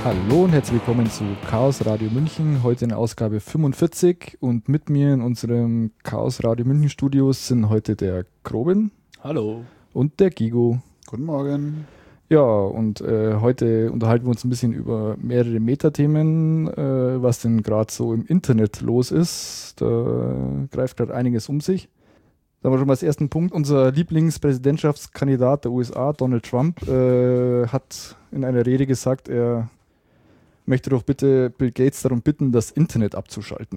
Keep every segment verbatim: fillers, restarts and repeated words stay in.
Hallo und herzlich willkommen zu Chaos Radio München, heute in Ausgabe fünfundvierzig und mit mir in unserem Chaos Radio München Studios sind heute der Krobin. Hallo. Und der Gigo. Guten Morgen. Ja, und äh, heute unterhalten wir uns ein bisschen über mehrere Metathemen, äh, was denn gerade so im Internet los ist. Da greift gerade einiges um sich. Da haben wir schon mal als ersten Punkt. Unser Lieblingspräsidentschaftskandidat der U S A, Donald Trump, äh, hat in einer Rede gesagt, er möchte doch bitte Bill Gates darum bitten, das Internet abzuschalten.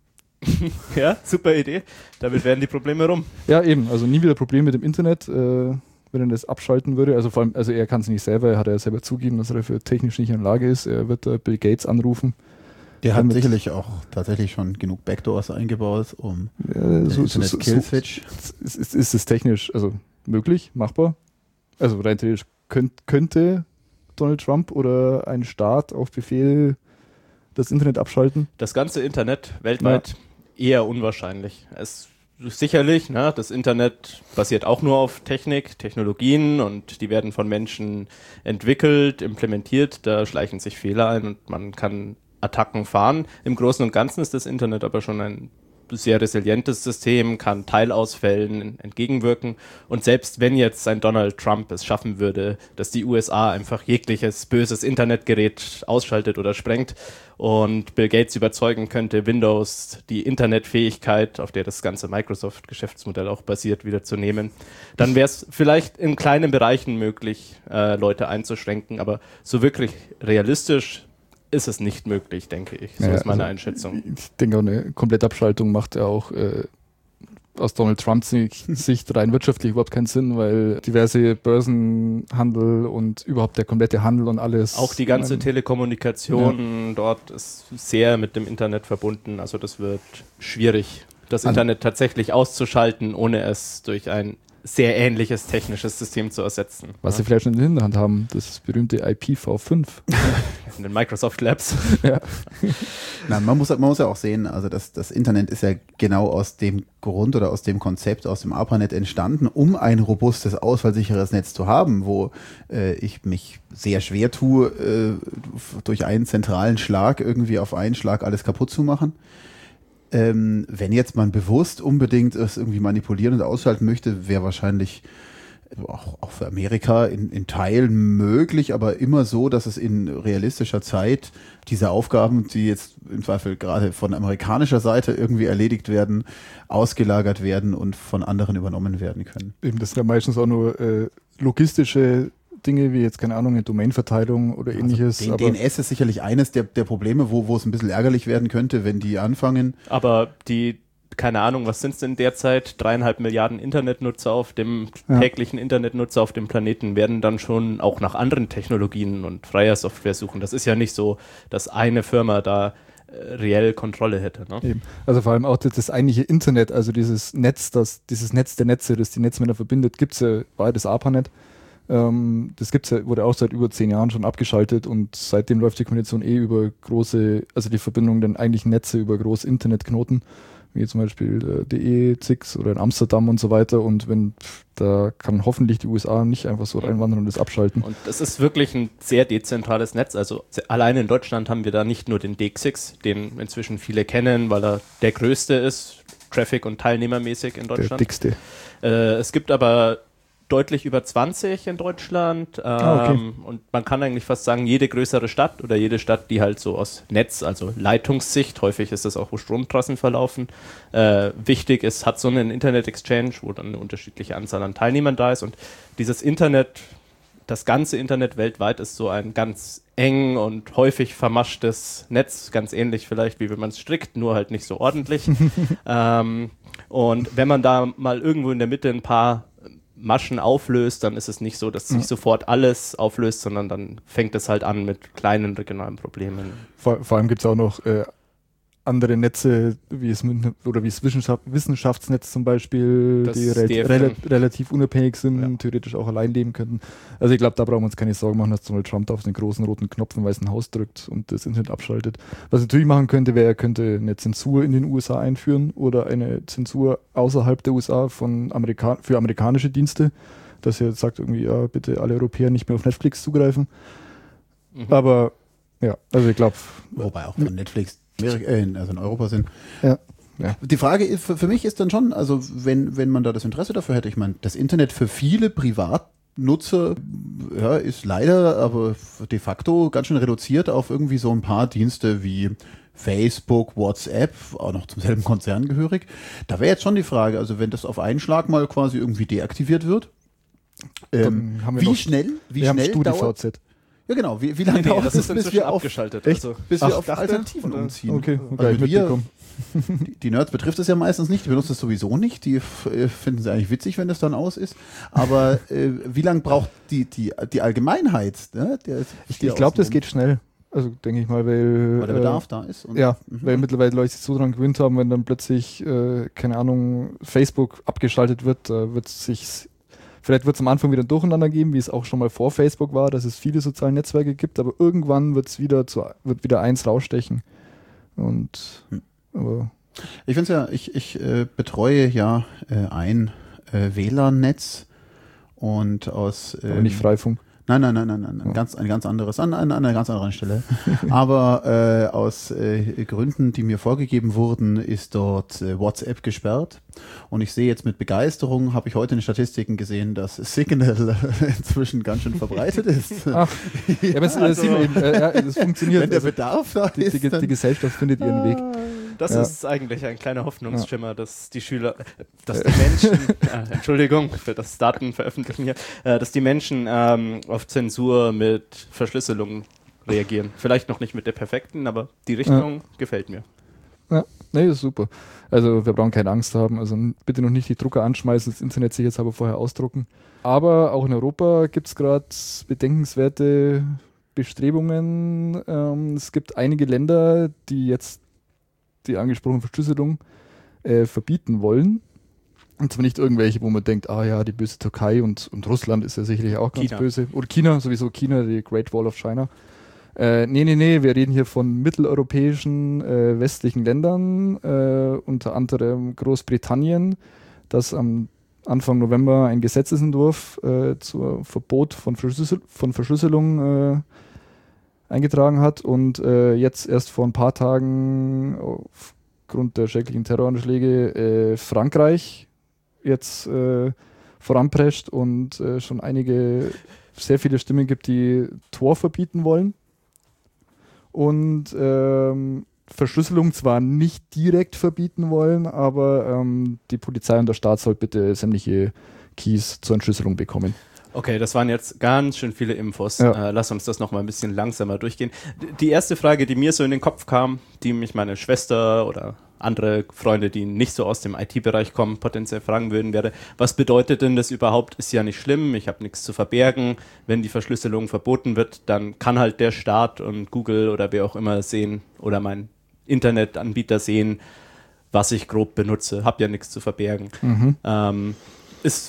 Ja, super Idee. Damit wären die Probleme rum. Ja, eben. Also nie wieder Probleme mit dem Internet, äh, wenn er das abschalten würde. Also vor allem, also er kann es nicht selber, er hat ja selber zugegeben, dass er dafür technisch nicht in der Lage ist. Er wird da Bill Gates anrufen. Der hat sicherlich auch tatsächlich schon genug Backdoors eingebaut, um ja, so, Internet so, Kill so, Switch. Ist, ist, ist es technisch also möglich, machbar? Also rein theoretisch könnt, könnte Donald Trump oder ein Staat auf Befehl das Internet abschalten? Das ganze Internet weltweit ja. eher unwahrscheinlich. Es sicherlich, ne, das Internet basiert auch nur auf Technik, Technologien und die werden von Menschen entwickelt, implementiert, da schleichen sich Fehler ein und man kann Attacken fahren. Im Großen und Ganzen ist das Internet aber schon ein sehr resilientes System, kann Teilausfällen entgegenwirken und selbst wenn jetzt ein Donald Trump es schaffen würde, dass die U S A einfach jegliches böses Internetgerät ausschaltet oder sprengt und Bill Gates überzeugen könnte, Windows, die Internetfähigkeit, auf der das ganze Microsoft-Geschäftsmodell auch basiert, wieder zu nehmen, dann wäre es vielleicht in kleinen Bereichen möglich, äh, Leute einzuschränken, aber so wirklich realistisch ist es nicht möglich, denke ich. So ja, ist meine also Einschätzung. Ich denke auch, eine Komplettabschaltung macht ja auch äh, aus Donald Trumps Sicht rein wirtschaftlich überhaupt keinen Sinn, weil diverse Börsenhandel und überhaupt der komplette Handel und alles. Auch die ganze ähm, Telekommunikation ja. dort ist sehr mit dem Internet verbunden. Also das wird schwierig, das An- Internet tatsächlich auszuschalten, ohne es durch ein sehr ähnliches technisches System zu ersetzen. Was ja. sie vielleicht schon in der Hinterhand haben, das berühmte I P v fünf. In den Microsoft Labs. ja. Nein, man muss, man muss ja auch sehen, also das, das Internet ist ja genau aus dem Grund oder aus dem Konzept, aus dem ARPANET entstanden, um ein robustes, ausfallsicheres Netz zu haben, wo äh, ich mich sehr schwer tue, äh, durch einen zentralen Schlag irgendwie auf einen Schlag alles kaputt zu machen. Ähm, wenn jetzt man bewusst unbedingt es irgendwie manipulieren und ausschalten möchte, wäre wahrscheinlich auch, auch für Amerika in, in Teilen möglich, aber immer so, dass es in realistischer Zeit diese Aufgaben, die jetzt im Zweifel gerade von amerikanischer Seite irgendwie erledigt werden, ausgelagert werden und von anderen übernommen werden können. Eben, das sind ja meistens auch nur äh, logistische Dinge, wie jetzt, keine Ahnung, eine Domainverteilung oder ähnliches. Also aber D N S ist sicherlich eines der, der Probleme, wo, wo es ein bisschen ärgerlich werden könnte, wenn die anfangen. Aber die, keine Ahnung, was sind es denn derzeit? Dreieinhalb Milliarden Internetnutzer auf dem Ja. täglichen Internetnutzer auf dem Planeten werden dann schon auch nach anderen Technologien und freier Software suchen. Das ist ja nicht so, dass eine Firma da äh, reell Kontrolle hätte. Ne? Eben. Also vor allem auch das, das eigentliche Internet, also dieses Netz, das, dieses Netz der Netze, das die Netzmänner verbindet, gibt es ja, war ja das ARPANET. Ähm, das gibt's ja, wurde auch seit über zehn Jahren schon abgeschaltet und seitdem läuft die Kommunikation eh über große, also die Verbindung der eigentlichen Netze über große Internetknoten, wie zum Beispiel äh, D E, Zix oder in Amsterdam und so weiter. Und wenn, pff, da kann hoffentlich die U S A nicht einfach so reinwandern und das abschalten. Und es ist wirklich ein sehr dezentrales Netz. Also se- allein in Deutschland haben wir da nicht nur den D X, den inzwischen viele kennen, weil er der größte ist, Traffic- und teilnehmermäßig in Der Deutschland. dickste. Äh, es gibt aber deutlich über zwanzig in Deutschland. Ähm, Ah, okay. Und man kann eigentlich fast sagen, jede größere Stadt oder jede Stadt, die halt so aus Netz, also Leitungssicht, häufig ist das auch, wo Stromtrassen verlaufen, äh, wichtig ist, hat so einen Internet-Exchange, wo dann eine unterschiedliche Anzahl an Teilnehmern da ist. Und dieses Internet, das ganze Internet weltweit ist so ein ganz eng und häufig vermaschtes Netz, ganz ähnlich vielleicht, wie wenn man es strickt, nur halt nicht so ordentlich. ähm, und wenn man da mal irgendwo in der Mitte ein paar Maschen auflöst, dann ist es nicht so, dass sich Ja. sofort alles auflöst, sondern dann fängt es halt an mit kleinen regionalen Problemen. Vor, vor allem gibt es auch noch äh, andere Netze, wie es München oder wie es Wissenschaft, Wissenschaftsnetz zum Beispiel, Das die re D F M. rela relativ unabhängig sind, Ja. theoretisch auch allein leben könnten. Also ich glaube, da brauchen wir uns keine Sorgen machen, dass Donald Trump da auf den großen roten Knopf im Weißen Haus drückt und das Internet abschaltet. Was er natürlich machen könnte, wäre, er könnte eine Zensur in den U S A einführen oder eine Zensur außerhalb der U S A von Amerika für amerikanische Dienste, dass er jetzt sagt irgendwie, ja, bitte alle Europäer nicht mehr auf Netflix zugreifen. Mhm. Aber Ja, also ich glaube. Wobei auch von Netflix, Amerika, äh, also in Europa sind. Ja. Ja. Die Frage ist, für, für mich ist dann schon, also wenn, wenn man da das Interesse dafür hätte, ich meine, das Internet für viele Privatnutzer ja, ist leider aber de facto ganz schön reduziert auf irgendwie so ein paar Dienste wie Facebook, WhatsApp, auch noch zum selben Konzern gehörig. Da wäre jetzt schon die Frage, also wenn das auf einen Schlag mal quasi irgendwie deaktiviert wird, ähm, haben wir wie noch, schnell, wie wir schnell haben dauert... StudiVZ. Ja genau, wie, wie lange Nee, nee, dauert das es, ist bis wir auf, abgeschaltet. Echt? Also, bis Ach, wir auf dachte, Alternativen oder? umziehen? Okay, Also gar nicht wir, mitbekommen. die, die Nerds betrifft es ja meistens nicht, die benutzen es sowieso nicht, die f- äh, finden es eigentlich witzig, wenn das dann aus ist. Aber äh, wie lange braucht die, die, die Allgemeinheit? Ne? Der, Ich, ich glaube, das geht schnell. Also denke ich mal, weil, weil der Bedarf äh, da ist. Und, ja, mhm. weil mittlerweile Leute sich so dran gewöhnt haben, wenn dann plötzlich, äh, keine Ahnung, Facebook abgeschaltet wird, da wird sich, vielleicht wird es am Anfang wieder ein Durcheinander geben, wie es auch schon mal vor Facebook war, dass es viele soziale Netzwerke gibt, aber irgendwann wird's wieder zu, wird wieder eins rausstechen. Und hm. aber ich finde es ja, ich, ich äh, betreue ja äh, ein äh, W L A N-Netz und aus ähm, aber nicht Freifunk. Nein, nein, nein, nein, nein, ein, Ja. ganz, ein ganz anderes, an, an einer ganz anderen Stelle. Aber äh, aus äh, Gründen, die mir vorgegeben wurden, ist dort äh, WhatsApp gesperrt. Und ich sehe jetzt mit Begeisterung, habe ich heute in den Statistiken gesehen, dass Signal inzwischen ganz schön verbreitet ist. Ach, ja, aber es, also, sieht man eben, äh, ja, das funktioniert. wenn der Also, Bedarf da die, ist, die, dann- die Gesellschaft findet ihren Weg. Das Ja. ist eigentlich ein kleiner Hoffnungsschimmer, dass die Schüler, dass die Menschen, äh, Entschuldigung für das Datenveröffentlichen hier, äh, dass die Menschen ähm, auf Zensur mit Verschlüsselung reagieren. Vielleicht noch nicht mit der perfekten, aber die Richtung gefällt mir. Ja, nee, das ist super. Also wir brauchen keine Angst haben. Also bitte noch nicht die Drucker anschmeißen, das Internet sicherheitshalber vorher ausdrucken. Aber auch in Europa gibt es gerade bedenkenswerte Bestrebungen. Ähm, es gibt einige Länder, die jetzt die angesprochene Verschlüsselung äh, verbieten wollen. Und zwar nicht irgendwelche, wo man denkt, ah ja, die böse Türkei und, und Russland ist ja sicherlich auch ganz China. böse. Oder China, sowieso China, die Great Wall of China. Äh, nee, nee, nee, wir reden hier von mitteleuropäischen äh, westlichen Ländern, äh, unter anderem Großbritannien, das am Anfang November ein Gesetzesentwurf äh, zum Verbot von, Verschlüssel von Verschlüsselung äh, eingetragen hat und äh, jetzt erst vor ein paar Tagen aufgrund der schrecklichen Terroranschläge äh, Frankreich jetzt äh, voranprescht und äh, schon einige, sehr viele Stimmen gibt, die Tor verbieten wollen. Und ähm, Verschlüsselung zwar nicht direkt verbieten wollen, aber ähm, die Polizei und der Staat soll bitte sämtliche Keys zur Entschlüsselung bekommen. Okay, das waren jetzt ganz schön viele Infos. Ja. Äh, lass uns das nochmal ein bisschen langsamer durchgehen. D- Die erste Frage, die mir so in den Kopf kam, die mich meine Schwester oder andere Freunde, die nicht so aus dem I T-Bereich kommen, potenziell fragen würden, wäre, was bedeutet denn das überhaupt? Ist ja nicht schlimm, ich habe nichts zu verbergen. Wenn die Verschlüsselung verboten wird, dann kann halt der Staat und Google oder wer auch immer sehen oder mein Internetanbieter sehen, was ich grob benutze. Hab ja nichts zu verbergen. Mhm. Ähm, ist,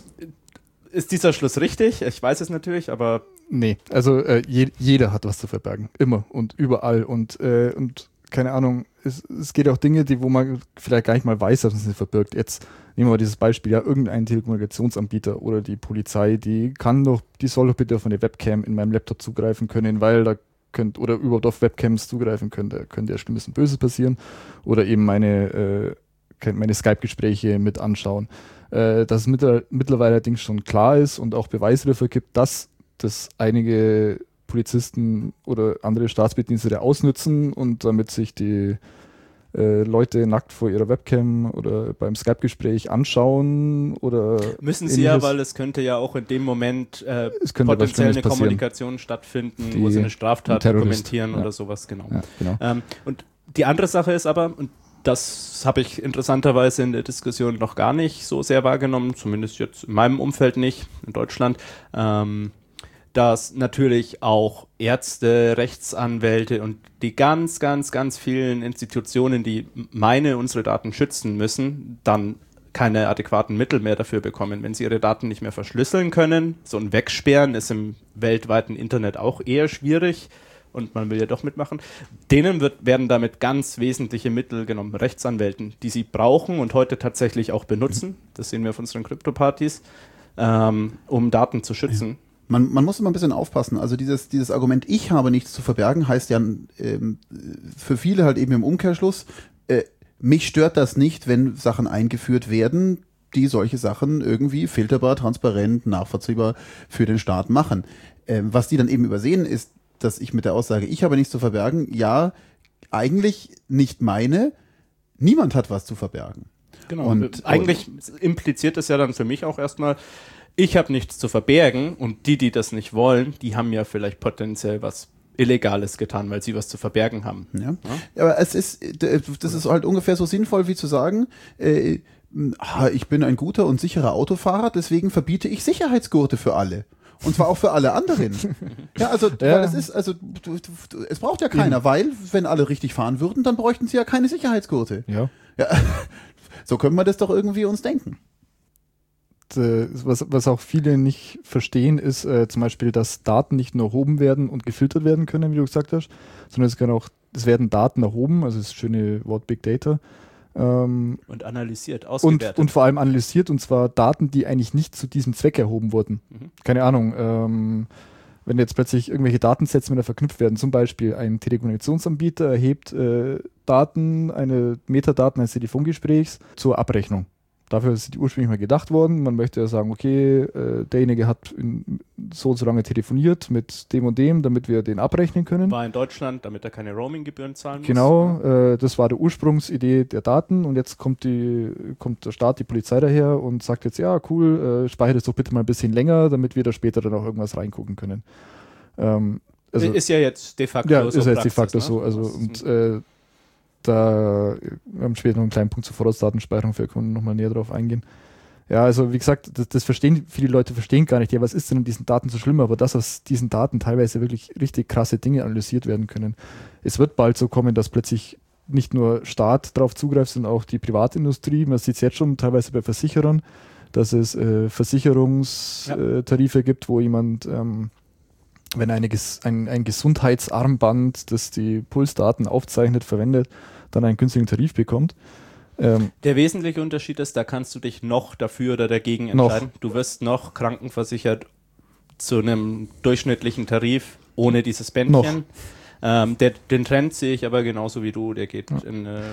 ist dieser Schluss richtig? Ich weiß es natürlich, aber Nee, also äh, je, jeder hat was zu verbergen. Immer und überall. Und, äh, und keine Ahnung, es, es geht auch Dinge, die, wo man vielleicht gar nicht mal weiß, dass man sie verbirgt. Jetzt nehmen wir mal dieses Beispiel, ja, irgendein Telekommunikationsanbieter oder die Polizei, die kann doch, die soll doch bitte auf eine Webcam in meinem Laptop zugreifen können, weil da könnt, oder überhaupt auf Webcams zugreifen können, da könnte ja Schlimmes und Böses passieren. Oder eben meine, äh, meine Skype-Gespräche mit anschauen. Äh, dass es mittler, mittlerweile allerdings schon klar ist und auch Beweise dafür gibt, dass das einige Polizisten oder andere Staatsbedienstete ausnützen und damit sich die äh, Leute nackt vor ihrer Webcam oder beim Skype-Gespräch anschauen oder müssen sie ja, ähnliches. weil es könnte ja auch in dem Moment äh, Es könnte was potenziell eine Schlimmes passieren. Kommunikation stattfinden, Die- wo sie eine Straftat ein Terrorist, dokumentieren ja. oder sowas, genau. Ja, genau. Ähm, und die andere Sache ist aber, und das habe ich interessanterweise in der Diskussion noch gar nicht so sehr wahrgenommen, zumindest jetzt in meinem Umfeld nicht, in Deutschland, ähm, dass natürlich auch Ärzte, Rechtsanwälte und die ganz, ganz, ganz vielen Institutionen, die meine, unsere Daten schützen müssen, dann keine adäquaten Mittel mehr dafür bekommen. Wenn sie ihre Daten nicht mehr verschlüsseln können, so ein Wegsperren ist im weltweiten Internet auch eher schwierig und man will ja doch mitmachen, denen wird, werden damit ganz wesentliche Mittel genommen, Rechtsanwälten, die sie brauchen und heute tatsächlich auch benutzen, das sehen wir auf unseren Krypto-Partys, ähm, um Daten zu schützen. Man, man muss immer ein bisschen aufpassen. Also dieses, dieses Argument, ich habe nichts zu verbergen, heißt ja ähm, für viele halt eben im Umkehrschluss, äh, mich stört das nicht, wenn Sachen eingeführt werden, die solche Sachen irgendwie filterbar, transparent, nachvollziehbar für den Staat machen. Ähm, was die dann eben übersehen, ist, dass ich mit der Aussage, ich habe nichts zu verbergen, ja, eigentlich nicht meine, niemand hat was zu verbergen. Genau, und eigentlich und impliziert das ja dann für mich auch erstmal, ich habe nichts zu verbergen und die, die das nicht wollen, die haben ja vielleicht potenziell was Illegales getan, weil sie was zu verbergen haben. Ja, ja? Aber es ist, das ist halt ungefähr so sinnvoll wie zu sagen, äh, ich bin ein guter und sicherer Autofahrer, deswegen verbiete ich Sicherheitsgurte für alle. Und zwar auch für alle anderen. Ja, also, ja. Weil es ist, also, du, du, es braucht ja keiner, weil, wenn alle richtig fahren würden, dann bräuchten sie ja keine Sicherheitsgurte. Ja. Ja. So können wir das doch irgendwie uns denken. Was, was auch viele nicht verstehen, ist äh, zum Beispiel, dass Daten nicht nur erhoben werden und gefiltert werden können, wie du gesagt hast, sondern es kann auch, es werden Daten erhoben, also das schöne Wort Big Data. Ähm, und analysiert, ausgewertet. Und, und vor allem analysiert, und zwar Daten, die eigentlich nicht zu diesem Zweck erhoben wurden. Mhm. Keine Ahnung, ähm, wenn jetzt plötzlich irgendwelche Datensätze miteinander verknüpft werden, zum Beispiel ein Telekommunikationsanbieter erhebt äh, Daten, eine Metadaten eines Telefongesprächs zur Abrechnung. Dafür ist die ursprünglich mal gedacht worden. Man möchte ja sagen, okay, äh, derjenige hat in, so und so lange telefoniert mit dem und dem, damit wir den abrechnen können. War in Deutschland, damit er keine Roaming-Gebühren zahlen muss. Genau, äh, das war die Ursprungsidee der Daten und jetzt kommt, die, kommt der Staat, die Polizei daher und sagt jetzt, ja cool, äh, speichere das doch bitte mal ein bisschen länger, damit wir da später dann auch irgendwas reingucken können. Ähm, also, ist ja jetzt de facto ja, so. Ja, ist ja jetzt de facto ne? so. Also, und äh, da wir haben später noch einen kleinen Punkt zur Vorratsdatenspeicherung, wir können nochmal näher drauf eingehen. Ja, also wie gesagt, das, das verstehen viele Leute verstehen gar nicht. Ja, was ist denn in diesen Daten so schlimm? Aber dass aus diesen Daten teilweise wirklich richtig krasse Dinge analysiert werden können. Es wird bald so kommen, dass plötzlich nicht nur Staat darauf zugreift, sondern auch die Privatindustrie. Man sieht es jetzt schon teilweise bei Versicherern, dass es äh, Versicherungstarife ja. äh, gibt, wo jemand, ähm, wenn eine, ein, ein Gesundheitsarmband, das die Pulsdaten aufzeichnet, verwendet, dann einen günstigen Tarif bekommt. Ähm, Der wesentliche Unterschied ist, da kannst du dich noch dafür oder dagegen entscheiden. Noch. Du wirst noch krankenversichert zu einem durchschnittlichen Tarif ohne dieses Bändchen. Ähm, der, den Trend sehe ich aber genauso wie du. Der geht ja. in eine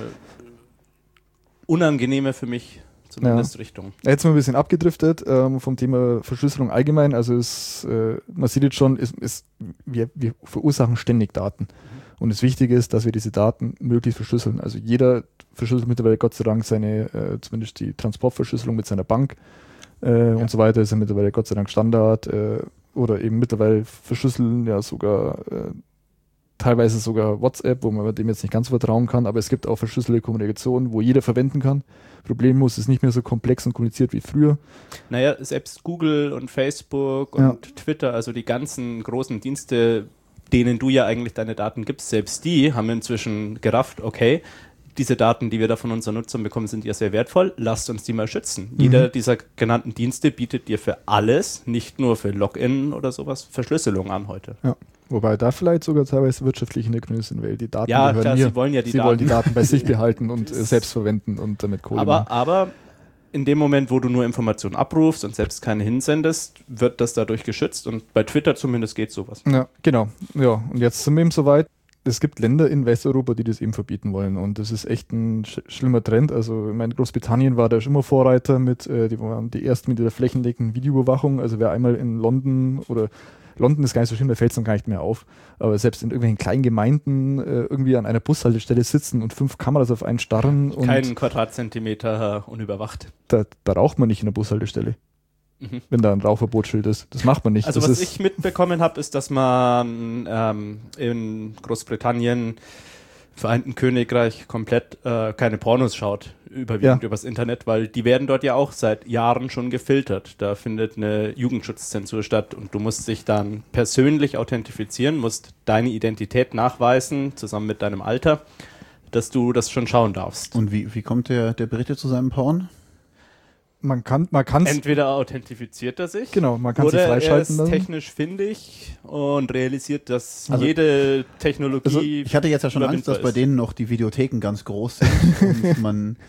unangenehme für mich zumindest ja. Richtung. Jetzt sind wir ein bisschen abgedriftet ähm, vom Thema Verschlüsselung allgemein. Also es, äh, man sieht jetzt schon, es, es, wir, wir verursachen ständig Daten. Mhm. Und das Wichtige ist, dass wir diese Daten möglichst verschlüsseln. Also jeder verschlüsselt mittlerweile Gott sei Dank seine, äh, zumindest die Transportverschlüsselung mit seiner Bank äh, ja. und so weiter. Ist ja mittlerweile Gott sei Dank Standard. Äh, oder eben mittlerweile verschlüsseln ja sogar äh, teilweise sogar WhatsApp, wo man dem jetzt nicht ganz vertrauen kann, aber es gibt auch verschlüsselte Kommunikation, wo jeder verwenden kann. Problemlos ist nicht mehr so komplex und kompliziert wie früher. Naja, selbst Google und Facebook und ja. Twitter, also die ganzen großen Dienste, denen du ja eigentlich deine Daten gibst, selbst die haben inzwischen gerafft, okay, diese Daten, die wir da von unseren Nutzern bekommen, sind ja sehr wertvoll, lasst uns die mal schützen. Mhm. Jeder dieser genannten Dienste bietet dir für alles, nicht nur für Login oder sowas, Verschlüsselung an heute. Ja. Wobei da vielleicht sogar teilweise wirtschaftliche Hintergründe sind, weil die Daten ja, gehören klar, mir. Sie wollen ja die sie Daten. wollen die Daten bei sich behalten und äh, selbst verwenden und damit Kohle aber, machen. Aber in dem Moment, wo du nur Informationen abrufst und selbst keine hinsendest, wird das dadurch geschützt und bei Twitter zumindest geht sowas. Ja, genau. Ja, und jetzt sind wir eben soweit. Es gibt Länder in Westeuropa, die das eben verbieten wollen und das ist echt ein sch- schlimmer Trend. Also ich meine, Großbritannien war da schon immer Vorreiter mit, äh, die waren die ersten mit der flächendeckenden Videoüberwachung. Also wer einmal in London oder London ist gar nicht so schlimm, da fällt es dann gar nicht mehr auf. Aber selbst in irgendwelchen kleinen Gemeinden äh, irgendwie an einer Bushaltestelle sitzen und fünf Kameras auf einen starren. Und keinen Quadratzentimeter unüberwacht. Da, da raucht man nicht in der Bushaltestelle, mhm. wenn da ein Rauchverbotsschild ist. Das macht man nicht. Also das was ist ich mitbekommen habe, ist, dass man ähm, in Großbritannien, Vereinten Königreich komplett äh, keine Pornos schaut, überwiegend ja. übers Internet, weil die werden dort ja auch seit Jahren schon gefiltert. Da findet eine Jugendschutzzensur statt und du musst dich dann persönlich authentifizieren, musst deine Identität nachweisen, zusammen mit deinem Alter, dass du das schon schauen darfst. Und wie, wie kommt der, der Brite zu seinem Porn? Man kann, man kann's entweder authentifiziert er sich, genau, man kann oder sich freischalten. Er ist technisch findig und realisiert, dass also, jede Technologie. Also ich hatte jetzt ja schon Angst, dass bei denen noch die Videotheken ganz groß sind und man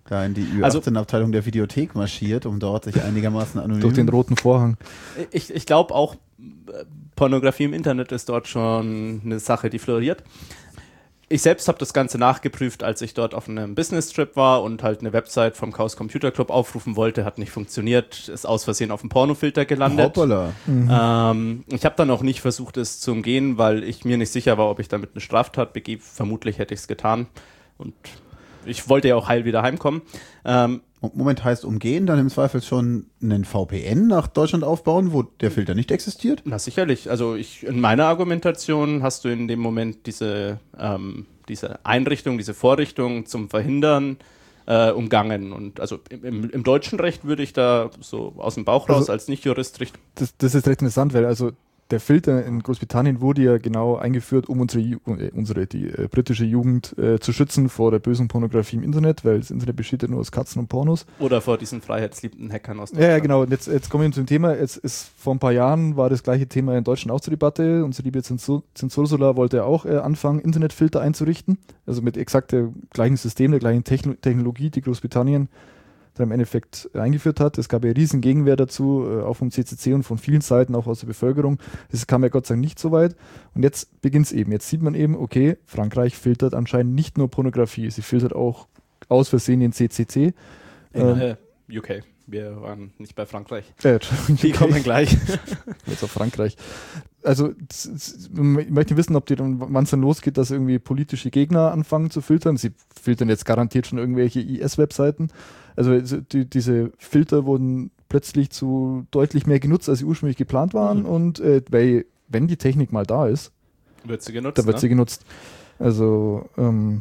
da in die Ü Also- achtzehn-Abteilung der Videothek marschiert, um dort sich einigermaßen anonym... Durch den roten Vorhang. Ich, ich glaube auch, äh, Pornografie im Internet ist dort schon eine Sache, die floriert. Ich selbst habe das Ganze nachgeprüft, als ich dort auf einem Business-Trip war und halt eine Website vom Chaos Computer Club aufrufen wollte, hat nicht funktioniert, ist aus Versehen auf dem Pornofilter gelandet. Hoppala. Ähm, ich habe dann auch nicht versucht, es zu umgehen, weil ich mir nicht sicher war, ob ich damit eine Straftat begehe. Vermutlich hätte ich es getan und ich wollte ja auch heil wieder heimkommen. Ähm, Moment, heißt umgehen, dann im Zweifel schon einen V P N nach Deutschland aufbauen, wo der Filter nicht existiert? Na sicherlich. Also ich in meiner Argumentation hast du in dem Moment diese, ähm, diese Einrichtung, diese Vorrichtung zum Verhindern äh, umgangen. Und also im, im deutschen Recht würde ich da so aus dem Bauch raus Also, als Nicht-Jurist richten. Das, das ist recht interessant, weil also der Filter in Großbritannien wurde ja genau eingeführt, um unsere, Ju- äh, unsere die äh, britische Jugend äh, zu schützen vor der bösen Pornografie im Internet, weil das Internet besteht ja nur aus Katzen und Pornos. Oder vor diesen freiheitsliebenden Hackern aus Ja, ja, genau. Und jetzt, jetzt kommen wir zum Thema. Jetzt ist vor ein paar Jahren war das gleiche Thema in Deutschland auch zur Debatte. Unsere liebe Zensur, Zensursula wollte ja auch äh, anfangen, Internetfilter einzurichten. Also mit exakt dem gleichen System, der gleichen Techno- Technologie, die Großbritannien dann im Endeffekt eingeführt hat. Es gab ja riesen Gegenwehr dazu, äh, auch vom C C C und von vielen Seiten, auch aus der Bevölkerung. Es kam ja Gott sei Dank nicht so weit. Und jetzt beginnt es eben. Jetzt sieht man eben, okay, Frankreich filtert anscheinend nicht nur Pornografie, sie filtert auch aus Versehen den C C C. Ähm, Äh, U K. Wir waren nicht bei Frankreich. äh, Die kommen gleich. Jetzt auf Frankreich. Also z- z- ich möchte wissen, ob die dann, wann es dann losgeht, dass irgendwie politische Gegner anfangen zu filtern. Sie filtern jetzt garantiert schon irgendwelche I S-Webseiten. Also so die, diese Filter wurden plötzlich zu deutlich mehr genutzt, als sie ursprünglich geplant waren. Mhm. Und äh, weil, wenn die Technik mal da ist, Wird sie genutzt. da wird ne? sie genutzt. Also ähm,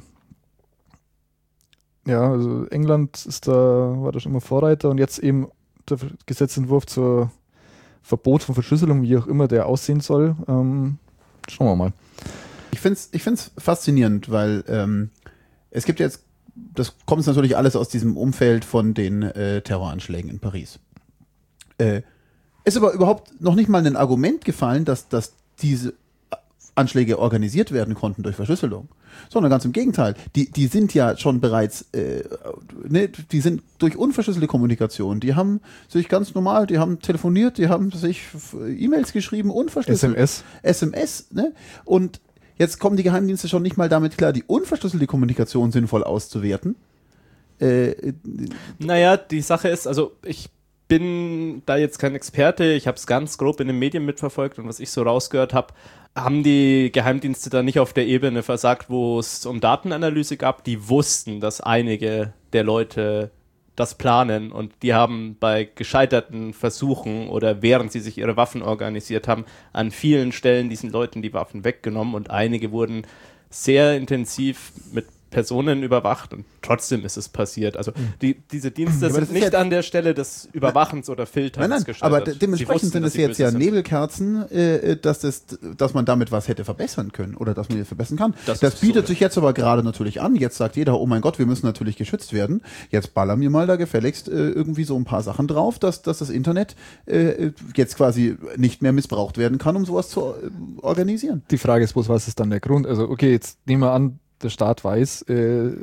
ja, also England ist da, war da schon immer Vorreiter und jetzt eben der Gesetzentwurf zur Verbot von Verschlüsselung, wie auch immer der aussehen soll. Ähm, schauen wir mal. Ich finde es ich find's faszinierend, weil ähm, es gibt jetzt, das kommt natürlich alles aus diesem Umfeld von den äh, Terroranschlägen in Paris. Äh, ist aber überhaupt noch nicht mal ein Argument gefallen, dass, dass diese Anschläge organisiert werden konnten durch Verschlüsselung. Sondern ganz im Gegenteil. Die, die sind ja schon bereits, äh, ne, die sind durch unverschlüsselte Kommunikation. Die haben sich ganz normal, die haben telefoniert, die haben sich E-Mails geschrieben, unverschlüsselt. S M S. S M S, ne? Und jetzt kommen die Geheimdienste schon nicht mal damit klar, die unverschlüsselte Kommunikation sinnvoll auszuwerten. Äh, Naja, die Sache ist, also ich bin da jetzt kein Experte, ich habe es ganz grob in den Medien mitverfolgt und was ich so rausgehört habe, haben die Geheimdienste da nicht auf der Ebene versagt, wo es um Datenanalyse gab. Die wussten, dass einige der Leute das planen und die haben bei gescheiterten Versuchen oder während sie sich ihre Waffen organisiert haben, an vielen Stellen diesen Leuten die Waffen weggenommen und einige wurden sehr intensiv mit Personen überwacht und trotzdem ist es passiert. Also die, diese Dienste aber das sind ist nicht jetzt- an der Stelle des Überwachens oder Filterns Nein, nein, gescheitert. aber de- Sie dementsprechend wussten, sind dass es sie jetzt böse ja sind. Nebelkerzen, äh, dass, das, dass man damit was hätte verbessern können oder dass man es verbessern kann. Das Das, ist bietet so, sich jetzt aber gerade natürlich an. Jetzt sagt jeder, oh mein Gott, wir müssen natürlich geschützt werden. Jetzt ballern wir mal da gefälligst äh, irgendwie so ein paar Sachen drauf, dass, dass das Internet äh, jetzt quasi nicht mehr missbraucht werden kann, um sowas zu äh, organisieren. Die Frage ist bloß, was ist dann der Grund? Also okay, jetzt nehmen wir an, der Staat weiß, äh,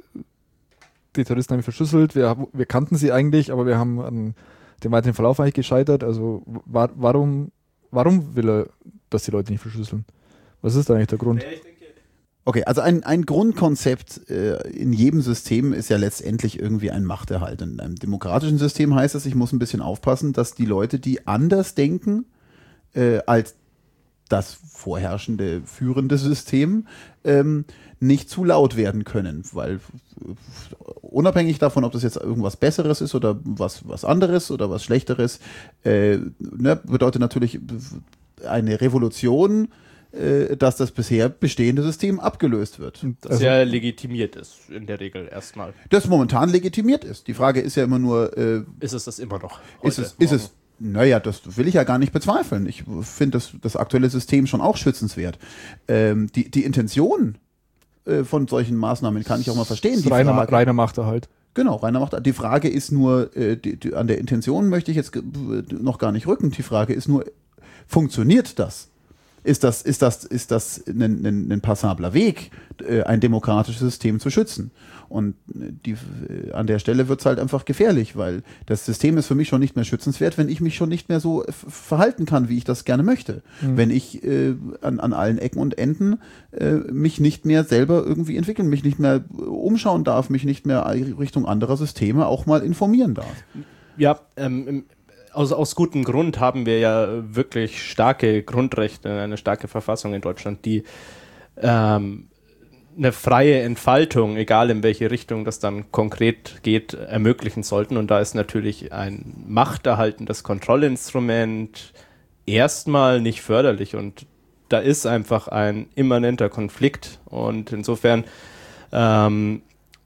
die Terroristen haben verschlüsselt, wir, haben- wir kannten sie eigentlich, aber wir haben an dem weiteren Verlauf eigentlich gescheitert. Also wa warum, warum will er, dass die Leute nicht verschlüsseln? Was ist da eigentlich der Grund? Okay, also ein, ein Grundkonzept äh, in jedem System ist ja letztendlich irgendwie ein Machterhalt. In einem demokratischen System heißt es, ich muss ein bisschen aufpassen, dass die Leute, die anders denken äh, als das vorherrschende, führende System, ähm, nicht zu laut werden können, weil äh, unabhängig davon, ob das jetzt irgendwas Besseres ist oder was, was anderes oder was Schlechteres, äh, ne, bedeutet natürlich eine Revolution, äh, dass das bisher bestehende System abgelöst wird. Das Also- ja legitimiert ist in der Regel erstmal. Das momentan legitimiert ist. Die Frage ist ja immer nur, äh, Ist es das immer noch? ist heute, es, ist morgen? es, naja, das will ich ja gar nicht bezweifeln. Ich finde das, das aktuelle System schon auch schützenswert. Ähm, die, die Intention äh, von solchen Maßnahmen kann ich auch mal verstehen. Die reiner, Frage, reiner Machterhalt. Genau, Rainer macht. Die Frage ist nur, äh, die, die, an der Intention möchte ich jetzt ge- noch gar nicht rücken. Die Frage ist nur, funktioniert das? ist das, ist das, ist das ein, ein, ein passabler Weg, äh, ein demokratisches System zu schützen. Und die, äh, an der Stelle wird es halt einfach gefährlich, weil das System ist für mich schon nicht mehr schützenswert, wenn ich mich schon nicht mehr so f- verhalten kann, wie ich das gerne möchte. Mhm. Wenn ich äh, an, an allen Ecken und Enden äh, mich nicht mehr selber irgendwie entwickeln, mich nicht mehr umschauen darf, mich nicht mehr Richtung anderer Systeme auch mal informieren darf. Ja, ähm, im Aus, aus gutem Grund haben wir ja wirklich starke Grundrechte, eine starke Verfassung in Deutschland, die ähm, eine freie Entfaltung, egal in welche Richtung das dann konkret geht, ermöglichen sollten. Und da ist natürlich ein machterhaltendes Kontrollinstrument erstmal nicht förderlich. Und da ist einfach ein immanenter Konflikt. Und insofern ähm,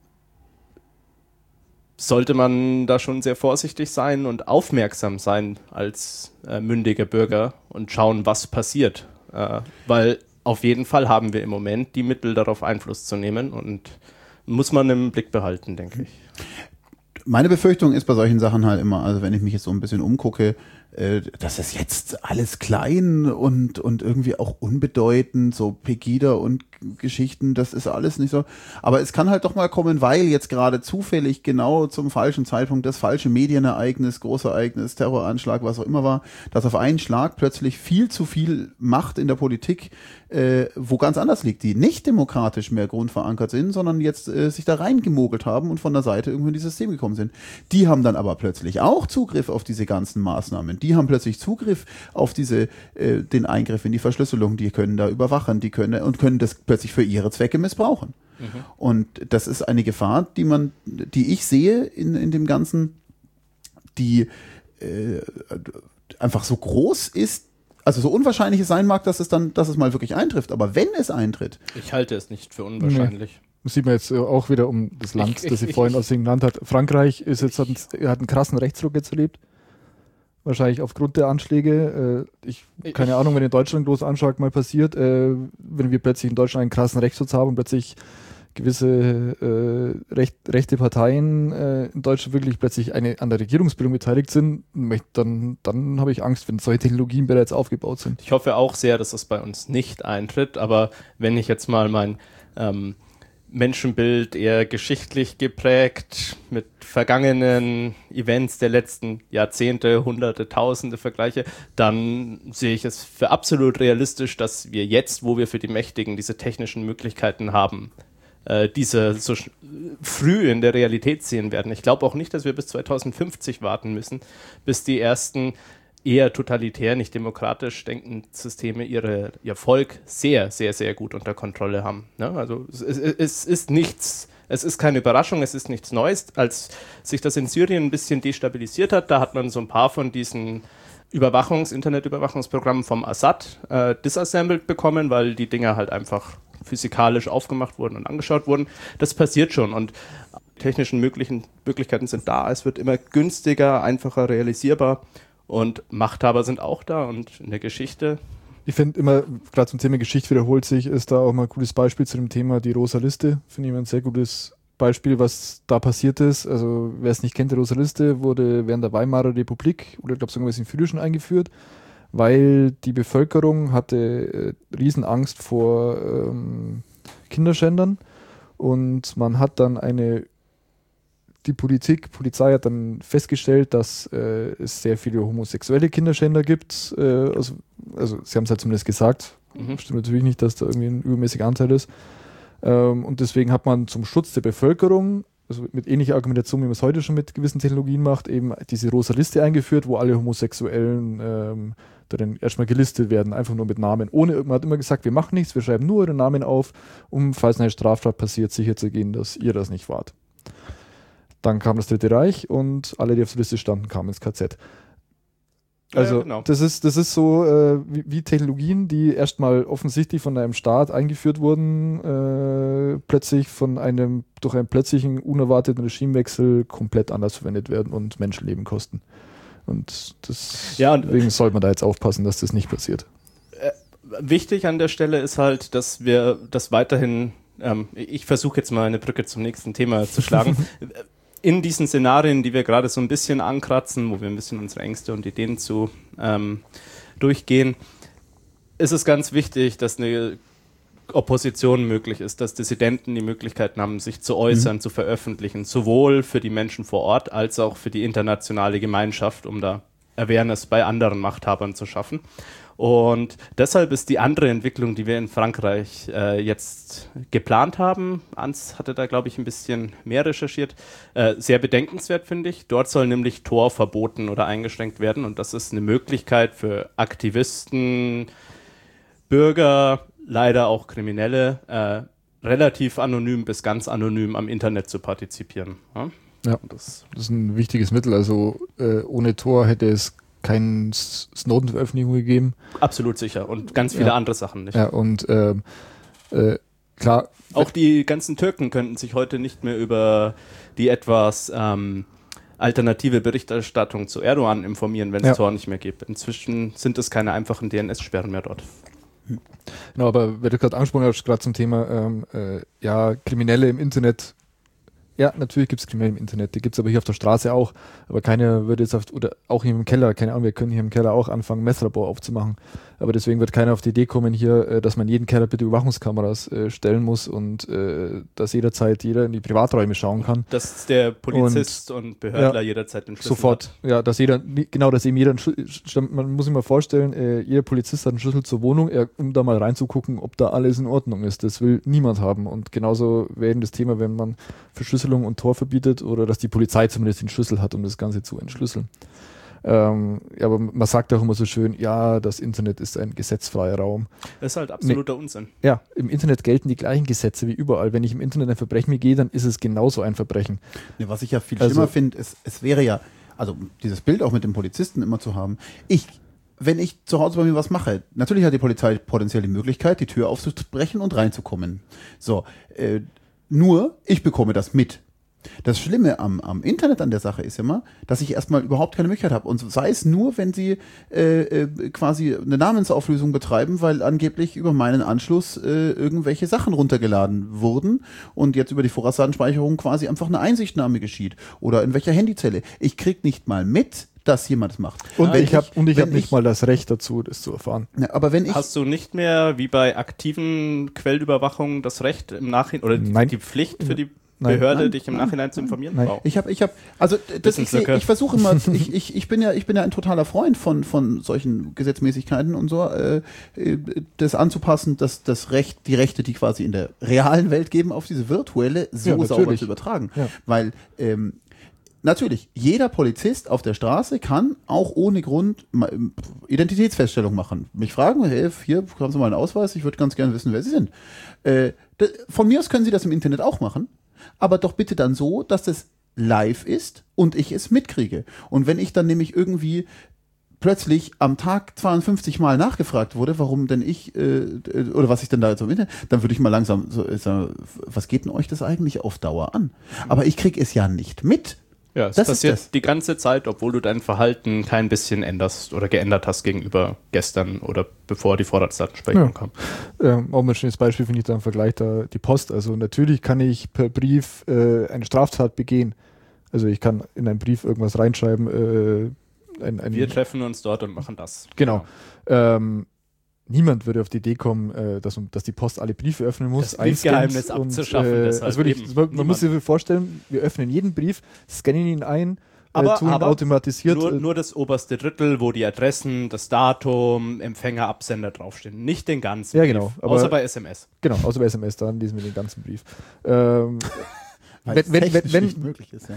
sollte man da schon sehr vorsichtig sein und aufmerksam sein als äh, mündiger Bürger und schauen, was passiert. Äh, weil auf jeden Fall haben wir im Moment die Mittel, darauf Einfluss zu nehmen und muss man im Blick behalten, denke ich. Meine Befürchtung ist bei solchen Sachen halt immer, also wenn ich mich jetzt so ein bisschen umgucke, äh, das ist jetzt alles klein und, und irgendwie auch unbedeutend, so Pegida und Geschichten, das ist alles nicht so. Aber es kann halt doch mal kommen, weil jetzt gerade zufällig genau zum falschen Zeitpunkt das falsche Medienereignis, Großereignis, Terroranschlag, was auch immer war, dass auf einen Schlag plötzlich viel zu viel Macht in der Politik, äh, wo ganz anders liegt, die nicht demokratisch mehr grundverankert sind, sondern jetzt äh, sich da reingemogelt haben und von der Seite irgendwie in dieses System gekommen sind. Die haben dann aber plötzlich auch Zugriff auf diese ganzen Maßnahmen. Die haben plötzlich Zugriff auf diese, äh, den Eingriff in die Verschlüsselung. Die können da überwachen, die können und können das plötzlich für ihre Zwecke missbrauchen. Mhm. Und das ist eine Gefahr, die man, die ich sehe in, in dem Ganzen, die äh, einfach so groß ist, also so unwahrscheinlich es sein mag, dass es dann, dass es mal wirklich eintrifft. Aber wenn es eintritt. Ich halte es nicht für unwahrscheinlich. Nee. Das sieht man jetzt auch wieder um das Land, ich, das ich, sie vorhin ich, aus dem genannt hat. Frankreich ist jetzt, hat, einen, hat einen krassen Rechtsruck jetzt erlebt. Wahrscheinlich aufgrund der Anschläge. Äh, ich, keine ich, Ahnung, wenn in Deutschland ein großer Anschlag mal passiert, äh, wenn wir plötzlich in Deutschland einen krassen Rechtsschutz haben und plötzlich gewisse äh, recht, rechte Parteien äh, in Deutschland wirklich plötzlich eine, an der Regierungsbildung beteiligt sind, dann, dann habe ich Angst, wenn solche Technologien bereits aufgebaut sind. Ich hoffe auch sehr, dass das bei uns nicht eintritt, aber wenn ich jetzt mal mein ähm, Menschenbild eher geschichtlich geprägt mit vergangenen Events der letzten Jahrzehnte, Hunderte, Tausende vergleiche, dann sehe ich es für absolut realistisch, dass wir jetzt, wo wir für die Mächtigen diese technischen Möglichkeiten haben, äh, diese so früh in der Realität sehen werden. Ich glaube auch nicht, dass wir bis zweitausendfünfzig warten müssen, bis die ersten eher totalitär, nicht demokratisch denkenden Systeme ihre, ihr Volk sehr, sehr, sehr gut unter Kontrolle haben. Ne? Also es, es, es ist nichts, es ist keine Überraschung, es ist nichts Neues. Als sich das in Syrien ein bisschen destabilisiert hat, da hat man so ein paar von diesen Überwachungs-, Internetüberwachungsprogrammen vom Assad äh, disassembled bekommen, weil die Dinger halt einfach physikalisch aufgemacht wurden und angeschaut wurden. Das passiert schon und technischen möglichen Möglichkeiten sind da. Es wird immer günstiger, einfacher, realisierbar. Und Machthaber sind auch da und in der Geschichte. Ich finde immer, gerade zum Thema Geschichte wiederholt sich, ist da auch mal ein gutes Beispiel zu dem Thema die Rosa Liste. Finde ich ein sehr gutes Beispiel, was da passiert ist. Also wer es nicht kennt, die Rosa Liste wurde während der Weimarer Republik oder ich glaube sogar im Jüdischen eingeführt, weil die Bevölkerung hatte äh, Riesenangst vor ähm, Kinderschändern und man hat dann eine Die Politik, Polizei hat dann festgestellt, dass äh, es sehr viele homosexuelle Kinderschänder gibt. Äh, also, also sie haben es halt zumindest gesagt. Mhm. Stimmt natürlich nicht, dass da irgendwie ein übermäßiger Anteil ist. Ähm, und deswegen hat man zum Schutz der Bevölkerung, also mit ähnlicher Argumentation, wie man es heute schon mit gewissen Technologien macht, eben diese rosa Liste eingeführt, wo alle Homosexuellen ähm, dann erstmal gelistet werden, einfach nur mit Namen. Ohne, man hat immer gesagt, wir machen nichts, wir schreiben nur eure Namen auf, um, falls eine Straftat passiert, sicherzugehen, dass ihr das nicht wart. Dann kam das Dritte Reich und alle, die auf der Liste standen, kamen ins K Z. Also ja, genau. das ist das ist so äh, wie, wie Technologien, die erstmal offensichtlich von einem Staat eingeführt wurden, äh, plötzlich von einem durch einen plötzlichen, unerwarteten Regimewechsel komplett anders verwendet werden und Menschenleben kosten. Und das, ja, und deswegen sollte man da jetzt aufpassen, dass das nicht passiert. Äh, wichtig an der Stelle ist halt, dass wir das weiterhin, ähm, ich versuche jetzt mal eine Brücke zum nächsten Thema zu schlagen, in diesen Szenarien, die wir gerade so ein bisschen ankratzen, wo wir ein bisschen unsere Ängste und Ideen zu ähm, durchgehen, ist es ganz wichtig, dass eine Opposition möglich ist, dass Dissidenten die Möglichkeiten haben, sich zu äußern, mhm. zu veröffentlichen, sowohl für die Menschen vor Ort als auch für die internationale Gemeinschaft, um da Awareness bei anderen Machthabern zu schaffen. Und deshalb ist die andere Entwicklung, die wir in Frankreich äh, jetzt geplant haben, Ans hatte da, glaube ich, ein bisschen mehr recherchiert, äh, sehr bedenkenswert, finde ich. Dort soll nämlich Tor verboten oder eingeschränkt werden und das ist eine Möglichkeit für Aktivisten, Bürger, leider auch Kriminelle, äh, relativ anonym bis ganz anonym am Internet zu partizipieren. Ja, ja das, das ist ein wichtiges Mittel. Also äh, ohne Tor hätte es keine Snowden-Veröffentlichung gegeben. Absolut sicher. Und ganz viele ja. andere Sachen nicht. Ja, und ähm, äh, klar. Auch die ganzen Türken könnten sich heute nicht mehr über die etwas ähm, alternative Berichterstattung zu Erdogan informieren, wenn es ja. Tor nicht mehr gibt. Inzwischen sind es keine einfachen D N S-Sperren mehr dort. Genau, aber wer du gerade angesprochen hast, gerade zum Thema ähm, äh, ja, Kriminelle im Internet. Ja, natürlich gibt es Kriminelle im Internet, die gibt es aber hier auf der Straße auch, aber keiner würde jetzt auf, oder auch hier im Keller, keine Ahnung, wir können hier im Keller auch anfangen, Messlabor aufzumachen, aber deswegen wird keiner auf die Idee kommen hier, äh, dass man in jeden Keller bitte Überwachungskameras äh, stellen muss und äh, dass jederzeit jeder in die Privaträume schauen kann. Dass der Polizist und, und Behördler ja, jederzeit den Schlüssel sofort, hat. Ja, dass jeder, genau, dass eben jeder, einen Schlüssel, man muss sich mal vorstellen, äh, jeder Polizist hat einen Schlüssel zur Wohnung, er, um da mal reinzugucken, ob da alles in Ordnung ist, das will niemand haben und genauso wäre eben das Thema, wenn man Verschlüsselung und Tor verbietet oder dass die Polizei zumindest den Schlüssel hat, um das Ganze zu entschlüsseln. Ähm, ja, aber man sagt auch immer so schön, ja, das Internet ist ein gesetzfreier Raum. Das ist halt absoluter nee, Unsinn. Ja, im Internet gelten die gleichen Gesetze wie überall. Wenn ich im Internet ein Verbrechen begehe, dann ist es genauso ein Verbrechen. Nee, was ich ja viel also, schlimmer finde, ist, es wäre ja, also dieses Bild auch mit dem Polizisten immer zu haben, ich wenn ich zu Hause bei mir was mache, natürlich hat die Polizei potenziell die Möglichkeit, die Tür aufzubrechen und reinzukommen. So, äh, nur ich bekomme das mit. Das Schlimme am, am Internet an der Sache ist immer, dass ich erstmal überhaupt keine Möglichkeit habe. Und sei es nur, wenn sie äh, äh, quasi eine Namensauflösung betreiben, weil angeblich über meinen Anschluss äh, irgendwelche Sachen runtergeladen wurden und jetzt über die Vorratsdatenspeicherung quasi einfach eine Einsichtnahme geschieht. Oder in welcher Handyzelle. Ich krieg nicht mal mit, dass jemand es macht. Und wenn ich habe und ich habe nicht mal das Recht dazu, das zu erfahren. Ja, aber wenn ich hast du nicht mehr wie bei aktiven Quellüberwachungen das Recht im Nachhinein oder Nein. die Pflicht für die Nein. Behörde, Nein, dich im nein, Nachhinein nein, zu informieren? Nein. Wow. Ich habe, ich habe, also das ich, ich versuche immer, ich, ich, ich bin ja, ich bin ja ein totaler Freund von von solchen Gesetzmäßigkeiten und so, äh, das anzupassen, dass das Recht, die Rechte, die quasi in der realen Welt geben, auf diese virtuelle so ja, sauber zu übertragen, ja. weil ähm, natürlich, jeder Polizist auf der Straße kann auch ohne Grund Identitätsfeststellung machen. Mich fragen, hey, hier, haben Sie mal einen Ausweis? Ich würde ganz gerne wissen, wer Sie sind. Äh, von mir aus können Sie das im Internet auch machen, aber doch bitte dann so, dass das live ist und ich es mitkriege. Und wenn ich dann nämlich irgendwie plötzlich am Tag zweiundfünfzig Mal nachgefragt wurde, warum denn ich, äh, oder was ich denn da jetzt im Internet, dann würde ich mal langsam so, äh, was geht denn euch das eigentlich auf Dauer an? Aber ich kriege es ja nicht mit. Ja, es das passiert ist das. die ganze Zeit, obwohl du dein Verhalten kein bisschen änderst oder geändert hast gegenüber gestern oder bevor die Vorratsdatenspeicherung ja. kam. Ähm, auch ein schönes Beispiel finde ich da im Vergleich da die Post. Also natürlich kann ich per Brief äh, eine Straftat begehen. Also ich kann in einen Brief irgendwas reinschreiben. Äh, ein, ein, Wir treffen uns dort und machen das. Genau. genau. Ähm, Niemand würde auf die Idee kommen, äh, dass, dass die Post alle Briefe öffnen muss. Das Briefgeheimnis abzuschaffen. Und, äh, also wirklich, man Niemand. muss sich vorstellen, wir öffnen jeden Brief, scannen ihn ein, aber, äh, tun aber automatisiert. Nur, nur das oberste Drittel, wo die Adressen, das Datum, Empfänger, Absender draufstehen. Nicht den ganzen ja, genau, Brief. Außer bei S M S. Genau, außer bei S M S, dann lesen wir den ganzen Brief. Ähm, wenn, wenn, wenn, wenn nicht möglich ist, ja.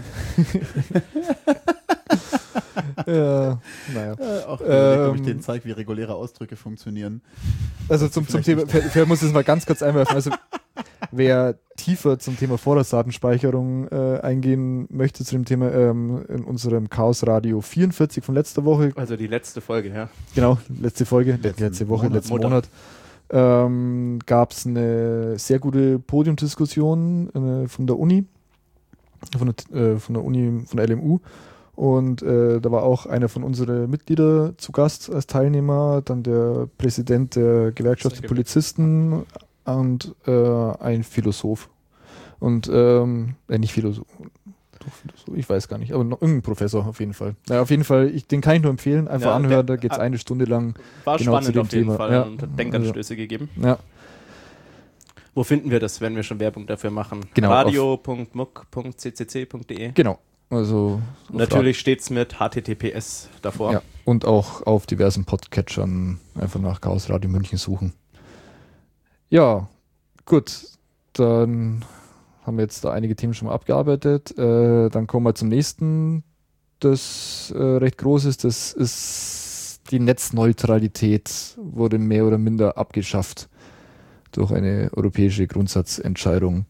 Ja, naja. Äh, auch ähm, ob ich denen zeige, wie reguläre Ausdrücke funktionieren. Also zum, zum Thema, vielleicht muss ich das mal ganz kurz einwerfen. Also wer tiefer zum Thema Vorratsdatenspeicherung äh, eingehen möchte, zu dem Thema ähm, in unserem Chaos Radio vierundvierzig von letzter Woche. Also die letzte Folge, ja. Genau, letzte Folge, letzte, letzte Woche, letzten Monat. Monat, ähm, gab es eine sehr gute Podiumsdiskussion äh, von der Uni, von der, äh, von der Uni, von der L M U. Und äh, da war auch einer von unseren Mitgliedern zu Gast als Teilnehmer, dann der Präsident der Gewerkschaft der Polizisten und äh, ein Philosoph. Und, ähm, äh, nicht Philosoph, doch, ich weiß gar nicht, aber noch irgendein Professor auf jeden Fall. Ja, auf jeden Fall, ich, den kann ich nur empfehlen, einfach Ja, anhören, der- da geht es eine Stunde lang. War genau spannend zu dem auf jeden Thema. Fall Ja. und hat Denkanstöße gegeben. Ja, Wo finden wir das, wenn wir schon Werbung dafür machen? Genau, radio punkt muck punkt c c c punkt d e. genau. Also auf Natürlich steht es mit H T T P S davor. Ja, und auch auf diversen Podcatchern einfach nach Chaos Radio München suchen. Ja, gut. Dann haben wir jetzt da einige Themen schon mal abgearbeitet. Äh, dann kommen wir zum nächsten, das äh, recht groß ist. Das ist die Netzneutralität, wurde mehr oder minder abgeschafft durch eine europäische Grundsatzentscheidung.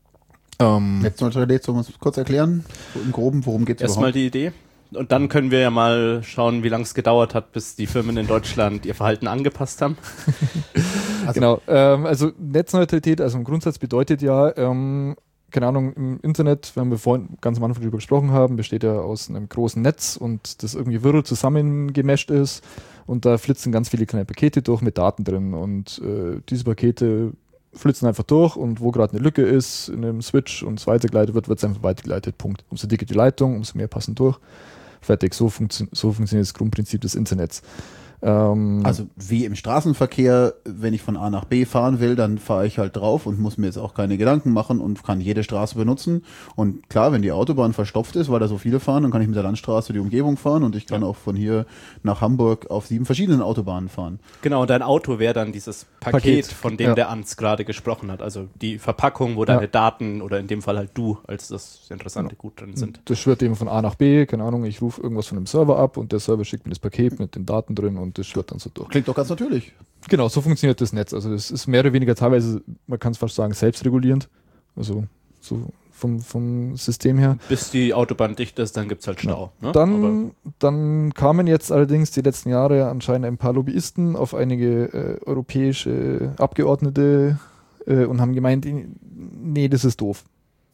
Ähm, Netzneutralität, sollen wir uns kurz erklären? So im Groben, worum geht es Erstmal überhaupt? die Idee. Und dann können wir ja mal schauen, wie lange es gedauert hat, bis die Firmen in Deutschland ihr Verhalten angepasst haben. Also- genau. Ähm, also Netzneutralität, also im Grundsatz bedeutet ja, ähm, keine Ahnung, im Internet, wenn wir vorhin ganz am Anfang darüber gesprochen haben, besteht ja aus einem großen Netz und das irgendwie wirr zusammengemescht ist und da flitzen ganz viele kleine Pakete durch mit Daten drin und äh, diese Pakete flitzen einfach durch und wo gerade eine Lücke ist in einem Switch und es weitergeleitet wird, wird es einfach weitergeleitet. Punkt. Umso dicker die Leitung, umso mehr passen durch. Fertig. So, funktio- so funktioniert das Grundprinzip des Internets. Ähm, Also wie im Straßenverkehr, wenn ich von A nach B fahren will, dann fahre ich halt drauf und muss mir jetzt auch keine Gedanken machen und kann jede Straße benutzen. Und klar, wenn die Autobahn verstopft ist, weil da so viele fahren, dann kann ich mit der Landstraße die Umgebung fahren und ich kann auch von hier nach Hamburg auf sieben verschiedenen Autobahnen fahren. Genau, und dein Auto wäre dann dieses Paket, Paket, von dem ja. der Ans gerade gesprochen hat. Also die Verpackung, wo deine Ja. Daten oder in dem Fall halt du als das interessante Gut drin sind. Das schwirrt eben von A nach B, keine Ahnung, ich rufe irgendwas von dem Server ab und der Server schickt mir das Paket mit den Daten drin und das schwirrt dann so durch. Klingt doch ganz natürlich. Genau, so funktioniert das Netz. Also das ist mehr oder weniger teilweise, man kann es fast sagen, selbstregulierend. Also so vom, vom System her. Bis die Autobahn dicht ist, dann gibt's halt Stau. Ne? Aber Dann, dann kamen jetzt allerdings die letzten Jahre anscheinend ein paar Lobbyisten auf einige äh, europäische Abgeordnete äh, und haben gemeint, nee, das ist doof.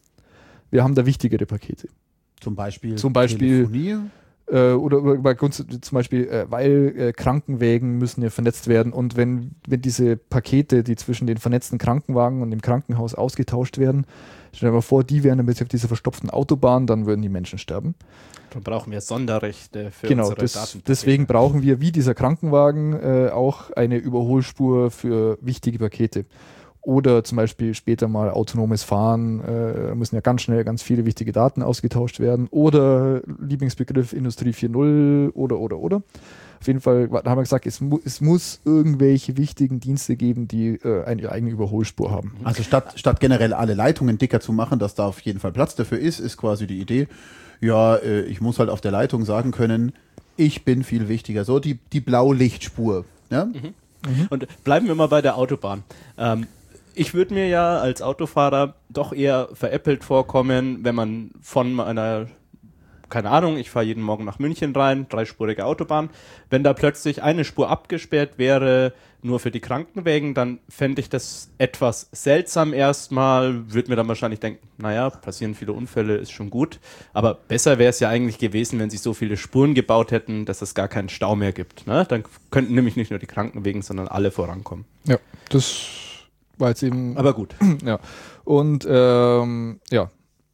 Wir haben da wichtigere Pakete. Zum Beispiel, Zum Beispiel- Telefonie. Äh, oder, oder bei Grund, zum Beispiel, äh, weil äh, Krankenwägen müssen ja vernetzt werden und wenn, wenn diese Pakete, die zwischen den vernetzten Krankenwagen und dem Krankenhaus ausgetauscht werden, stell dir mal vor, die wären dann auf dieser verstopften Autobahn, dann würden die Menschen sterben. dann brauchen wir Sonderrechte für Genau, unsere das, Daten. deswegen brauchen wir, wie dieser Krankenwagen, äh, auch eine Überholspur für wichtige Pakete. Oder zum Beispiel später mal autonomes Fahren, äh, müssen ja ganz schnell ganz viele wichtige Daten ausgetauscht werden. Oder Lieblingsbegriff Industrie vier Punkt null oder, oder, oder. Auf jeden Fall da haben wir gesagt, es, mu es muss irgendwelche wichtigen Dienste geben, die äh, eine eigene Überholspur haben. Also statt, statt generell alle Leitungen dicker zu machen, dass da auf jeden Fall Platz dafür ist, ist quasi die Idee, ja, äh, ich muss halt auf der Leitung sagen können, ich bin viel wichtiger. So die, die Blaulichtspur. Ja? Mhm. Und bleiben wir mal bei der Autobahn. Ähm, ich würde mir ja als Autofahrer doch eher veräppelt vorkommen, wenn man von einer, keine Ahnung, ich fahre jeden Morgen nach München rein, dreispurige Autobahn, wenn da plötzlich eine Spur abgesperrt wäre, nur für die Krankenwägen, dann fände ich das etwas seltsam erstmal, würde mir dann wahrscheinlich denken, naja, passieren viele Unfälle, ist schon gut, aber besser wäre es ja eigentlich gewesen, wenn sie so viele Spuren gebaut hätten, dass es gar keinen Stau mehr gibt. Ne? Dann könnten nämlich nicht nur die Krankenwegen, sondern alle vorankommen. Ja, das war jetzt eben. Aber gut. Ja. Und ähm, ja,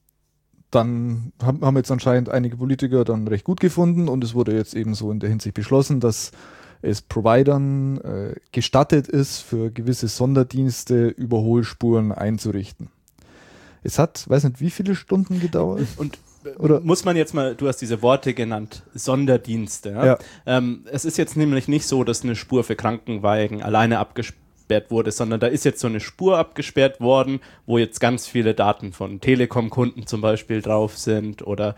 dann haben, haben jetzt anscheinend einige Politiker dann recht gut gefunden und es wurde jetzt eben so in der Hinsicht beschlossen, dass es Providern äh, gestattet ist, für gewisse Sonderdienste Überholspuren einzurichten. Es hat, weiß nicht, wie viele Stunden gedauert? Und Oder- muss man jetzt mal, du hast diese Worte genannt, Sonderdienste. Ja? Ja. Ähm, es ist jetzt nämlich nicht so, dass eine Spur für Krankenwagen alleine abgesperrt wurde, sondern da ist jetzt so eine Spur abgesperrt worden, wo jetzt ganz viele Daten von Telekom-Kunden zum Beispiel drauf sind oder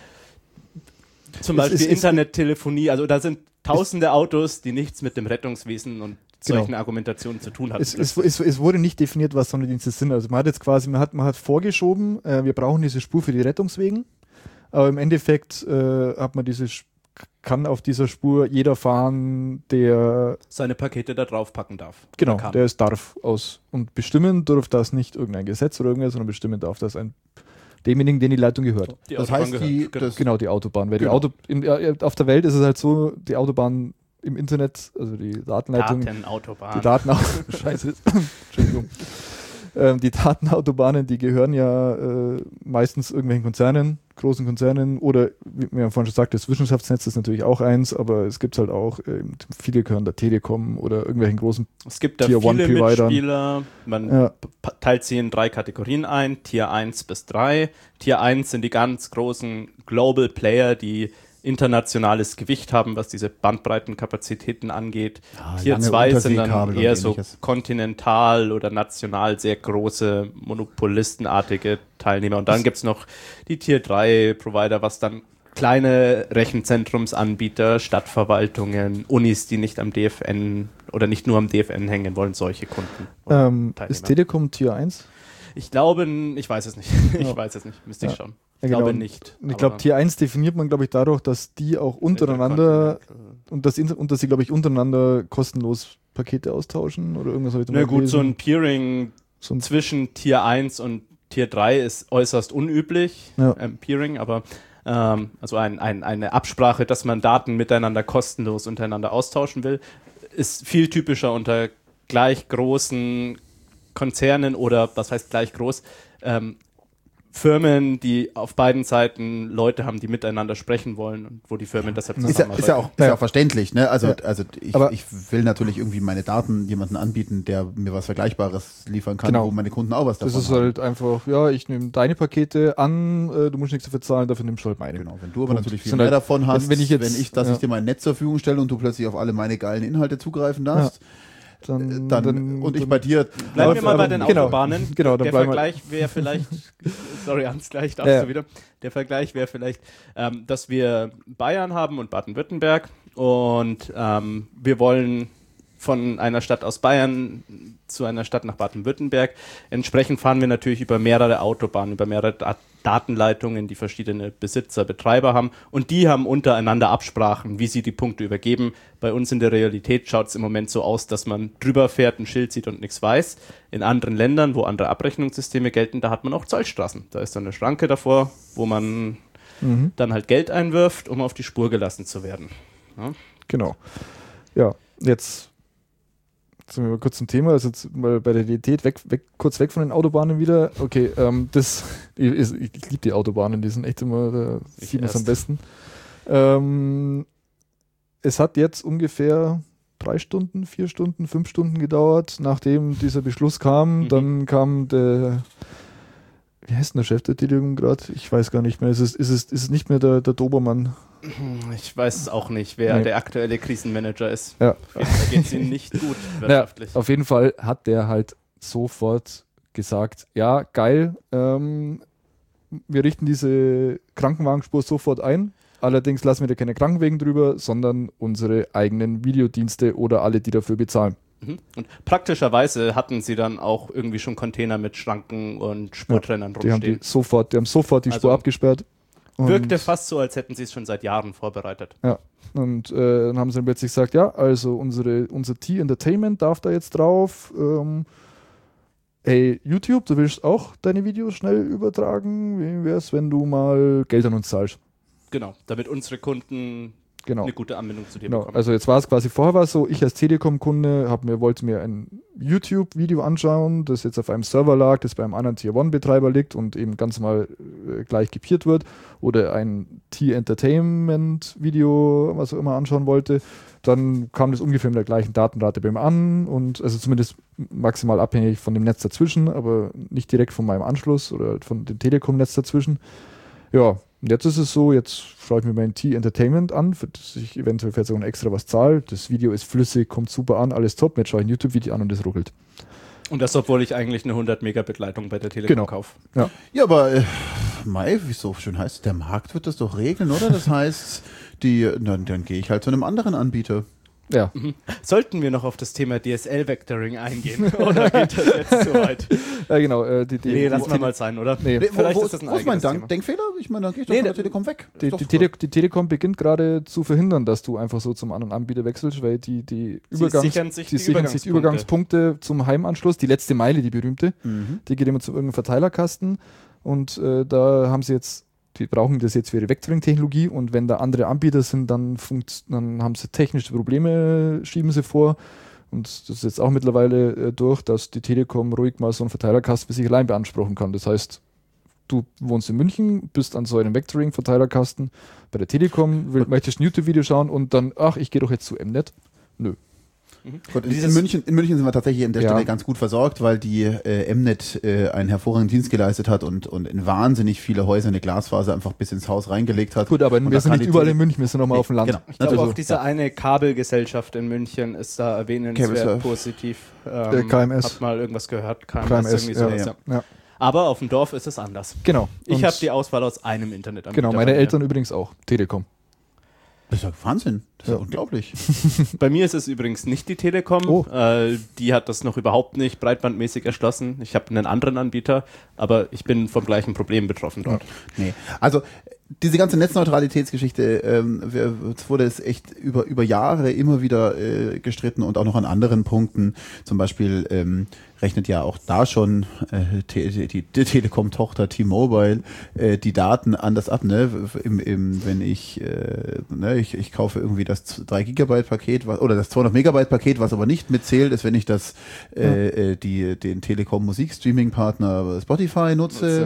zum Es Beispiel ist- es- Internettelefonie. Also da sind tausende Autos, die nichts mit dem Rettungswesen und Genau. solchen Argumentationen zu tun hatten. Es, es, es, es wurde nicht definiert, was Sonderdienste sind. Also man hat jetzt quasi, man hat, man hat vorgeschoben, äh, wir brauchen diese Spur für die Rettungswegen, aber im Endeffekt äh, hat man diese Sp- kann auf dieser Spur jeder fahren, der seine Pakete da draufpacken darf. genau, Oder kann. der es darf aus und bestimmen darf das nicht irgendein Gesetz oder irgendwas, sondern bestimmen darf das ein demjenigen, den die Leitung gehört. Die Das Autobahn heißt, gehört. die, Genau. das, Genau, die Autobahn. Weil Genau. die Auto in, ja, auf der Welt ist es halt so, die Autobahn im Internet, also die Datenleitung, Datenautobahn. die Daten Scheiße. Entschuldigung. ähm, die Datenautobahnen, die gehören ja äh, meistens irgendwelchen Konzernen, großen Konzernen oder, wie wir vorhin schon sagte, das Wissenschaftsnetz ist natürlich auch eins, aber es gibt halt auch, äh, viele gehören der Telekom oder irgendwelchen großen Es gibt da viele Mitspieler, man ja. teilt sie in drei Kategorien ein, Tier eins bis drei. Tier eins sind die ganz großen Global Player, die internationales Gewicht haben, was diese Bandbreitenkapazitäten angeht. Ja, Tier zwei sind dann Unterseekabel eher und so ähnliches. kontinental oder national sehr große, monopolistenartige Teilnehmer. Und dann gibt's noch die Tier drei Provider, was dann kleine Rechenzentrumsanbieter, Stadtverwaltungen, Unis, die nicht am D F N oder nicht nur am D F N hängen wollen, solche Kunden. Ähm, ist Telekom Tier eins? Ich glaube, ich weiß es nicht. Ich Ja. weiß es nicht. Müsste ich Ja. schauen. Ja, Ich genau. glaube nicht. Ich glaube, Tier eins definiert man, glaube ich, dadurch, dass die auch untereinander und, das, und dass sie, glaube ich, untereinander kostenlos Pakete austauschen oder irgendwas habe ich da Na mal gut, so gelesen. ein Peering So ein- zwischen Tier eins und Tier drei ist äußerst unüblich, Ja. ähm, Peering, aber ähm, also ein, ein, eine Absprache, dass man Daten miteinander kostenlos untereinander austauschen will, ist viel typischer unter gleich großen Konzernen oder, was heißt gleich groß, ähm, Firmen, die auf beiden Seiten Leute haben, die miteinander sprechen wollen und wo die Firmen deshalb Ist ja, zusammenarbeiten. ist ja auch, ist ja auch verständlich, ne? Also, Ja. also ich, Aber- ich will natürlich irgendwie meine Daten jemandem anbieten, der mir was Vergleichbares liefern kann, Genau. wo meine Kunden auch was davon Das ist haben. halt einfach, ja, ich nehme deine Pakete an, äh, du musst nichts dafür zahlen, dafür nimmst du halt meine. Genau, wenn du aber Punkt. natürlich viel Sind mehr halt- davon hast, wenn- wenn ich jetzt- wenn ich, dass ja. ich dir mein Netz zur Verfügung stelle und du plötzlich auf alle meine geilen Inhalte zugreifen darfst, Dann, dann, und ich bei dir Bleiben wir mal bei den genau, Autobahnen. Genau, dann Der bleiben wir- Vergleich wäre vielleicht, sorry Hans, gleich darfst Ja. du wieder. Der Vergleich wäre vielleicht, ähm, dass wir Bayern haben und Baden-Württemberg und ähm, wir wollen von einer Stadt aus Bayern zu einer Stadt nach Baden-Württemberg. Entsprechend fahren wir natürlich über mehrere Autobahnen, über mehrere Dat Datenleitungen, die verschiedene Besitzer, Betreiber haben und die haben untereinander Absprachen, wie sie die Punkte übergeben. Bei uns in der Realität schaut es im Moment so aus, dass man drüber fährt, ein Schild sieht und nichts weiß. In anderen Ländern, wo andere Abrechnungssysteme gelten, da hat man auch Zollstraßen. Da ist dann eine Schranke davor, wo man Mhm. dann halt Geld einwirft, um auf die Spur gelassen zu werden. Ja? Genau. Ja, jetzt sind wir mal kurz zum Thema, also jetzt mal bei der Realität weg, weg, kurz weg von den Autobahnen wieder. Okay, ähm, das ist, ich, ich liebe die Autobahnen, die sind echt immer, da Ich sieht man es am erst. besten. Ähm, es hat jetzt ungefähr drei Stunden, vier Stunden, fünf Stunden gedauert, nachdem dieser Beschluss kam. Mhm. Dann kam der, wie heißt denn der Chef der Telekom gerade? Ich weiß gar nicht mehr. Ist es, ist es, ist es nicht mehr der, der Dobermann? Ich weiß es auch nicht, wer Nee. der aktuelle Krisenmanager ist. Ja. Da geht es ihm nicht gut Ja, wirtschaftlich. auf jeden Fall hat der halt sofort gesagt, ja, geil, ähm, wir richten diese Krankenwagenspur sofort ein. Allerdings lassen wir da keine Krankenwegen drüber, sondern unsere eigenen Videodienste oder alle, die dafür bezahlen. Mhm. Und praktischerweise hatten sie dann auch irgendwie schon Container mit Schranken und Sportrennern Die haben, die rumstehen. sofort, die haben sofort die Also Spur abgesperrt. Und, Wirkte fast so, als hätten sie es schon seit Jahren vorbereitet. ja, und äh, dann haben sie dann plötzlich gesagt, ja, also unsere, unser T-Entertainment darf da jetzt drauf. Ähm, Hey, YouTube, du willst auch deine Videos schnell übertragen? Wie wär's, wenn du mal Geld an uns zahlst? Genau, damit unsere Kunden Genau. eine gute Anbindung zu dir Genau. bekommen. Also jetzt war es quasi, vorher war es so, ich als Telekom-Kunde hab mir, wollte mir ein YouTube-Video anschauen, das jetzt auf einem Server lag, das bei einem anderen Tier-One-Betreiber liegt und eben ganz mal äh, gleich gepiert wird, oder ein T-Entertainment-Video, was auch immer anschauen wollte, dann kam das ungefähr mit der gleichen Datenrate bei ihm an und also zumindest maximal abhängig von dem Netz dazwischen, aber nicht direkt von meinem Anschluss oder von dem Telekom-Netz dazwischen. Ja, und jetzt ist es so, jetzt schaue ich mir mein T-Entertainment an, für das ich eventuell vielleicht sogar noch extra was zahle. Das Video ist flüssig, kommt super an, alles top. Jetzt schaue ich ein YouTube-Video an und es ruckelt. Und das, obwohl ich eigentlich eine hundert Megabit Leitung bei der Telekom Genau. kaufe. Ja, aber äh, Mai, wie es so schön heißt, der Markt wird das doch regeln, oder? Das heißt, die, dann, dann gehe ich halt zu einem anderen Anbieter. Ja, Mhm. Sollten wir noch auf das Thema D S L-Vectoring eingehen? Oder geht das jetzt zu weit? ja genau. Äh, die, die, Nee, die, lassen wir mal sein, oder? Nee. Nee, wo, Vielleicht wo, ist das ein wo ist mein eigenes Dank Thema. Denkfehler? Ich meine, dann gehe ich doch Nee, von der der- Telekom weg. die, Ist doch die, super. Tele die Telekom beginnt gerade zu verhindern, dass du einfach so zum anderen Anbieter wechselst, weil die, die, Sie Übergangs sichern sich die die sichern sich die Übergangspunkte zum Heimanschluss, die letzte Meile, die berühmte, Mhm. die geht immer zu irgendeinem Verteilerkasten und äh, da haben sie jetzt, die brauchen das jetzt für ihre Vectoring-Technologie und wenn da andere Anbieter sind, dann, funkt, dann haben sie technische Probleme, schieben sie vor Und das ist jetzt auch mittlerweile äh, durch, dass die Telekom ruhig mal so einen Verteilerkasten für sich allein beanspruchen kann. Das heißt, du wohnst in München, bist an so einem Vectoring-Verteilerkasten bei der Telekom, will, möchtest ein YouTube-Video schauen und dann, ach, ich gehe doch jetzt zu Mnet. Nö. Mhm. Gut, in, in, München, in München sind wir tatsächlich an der ja. Stelle ganz gut versorgt, weil die äh, Mnet äh, einen hervorragenden Dienst geleistet hat und, und in wahnsinnig viele Häuser eine Glasfaser einfach bis ins Haus reingelegt hat. Gut, aber und wir sind nicht überall in München, wir sind nochmal nee, auf dem Land. Genau. Ich glaube also, auch diese ja. eine Kabelgesellschaft in München ist da erwähnenswert positiv. Ähm, K M S. Hab mal irgendwas gehört. K M S, K M S irgendwie sowas, ja. Ja. Ja. Aber auf dem Dorf ist es anders. Genau. Ich habe die Auswahl aus einem Internetanbieter. Genau, meine Eltern übrigens auch. Telekom. Das ist ja Wahnsinn. Das ist ja, ja unglaublich. Bei mir ist es übrigens nicht die Telekom. Oh. Äh, die hat das noch überhaupt nicht breitbandmäßig erschlossen. Ich habe einen anderen Anbieter, aber ich bin vom gleichen Problem betroffen dort. Nee, also diese ganze Netzneutralitätsgeschichte, ähm, es wurde es echt über über Jahre immer wieder äh, gestritten und auch noch an anderen Punkten. Zum Beispiel ähm, rechnet ja auch da schon äh, die, die, die Telekom-Tochter T-Mobile äh, die Daten anders ab. Ne? Im, im, wenn ich, äh, ne, ich ich kaufe irgendwie das drei Gigabyte Paket was, oder das zweihundert Megabyte Paket, was aber nicht mitzählt, ist, wenn ich das äh, ja. die den Telekom Musikstreaming-Partner Spotify nutze.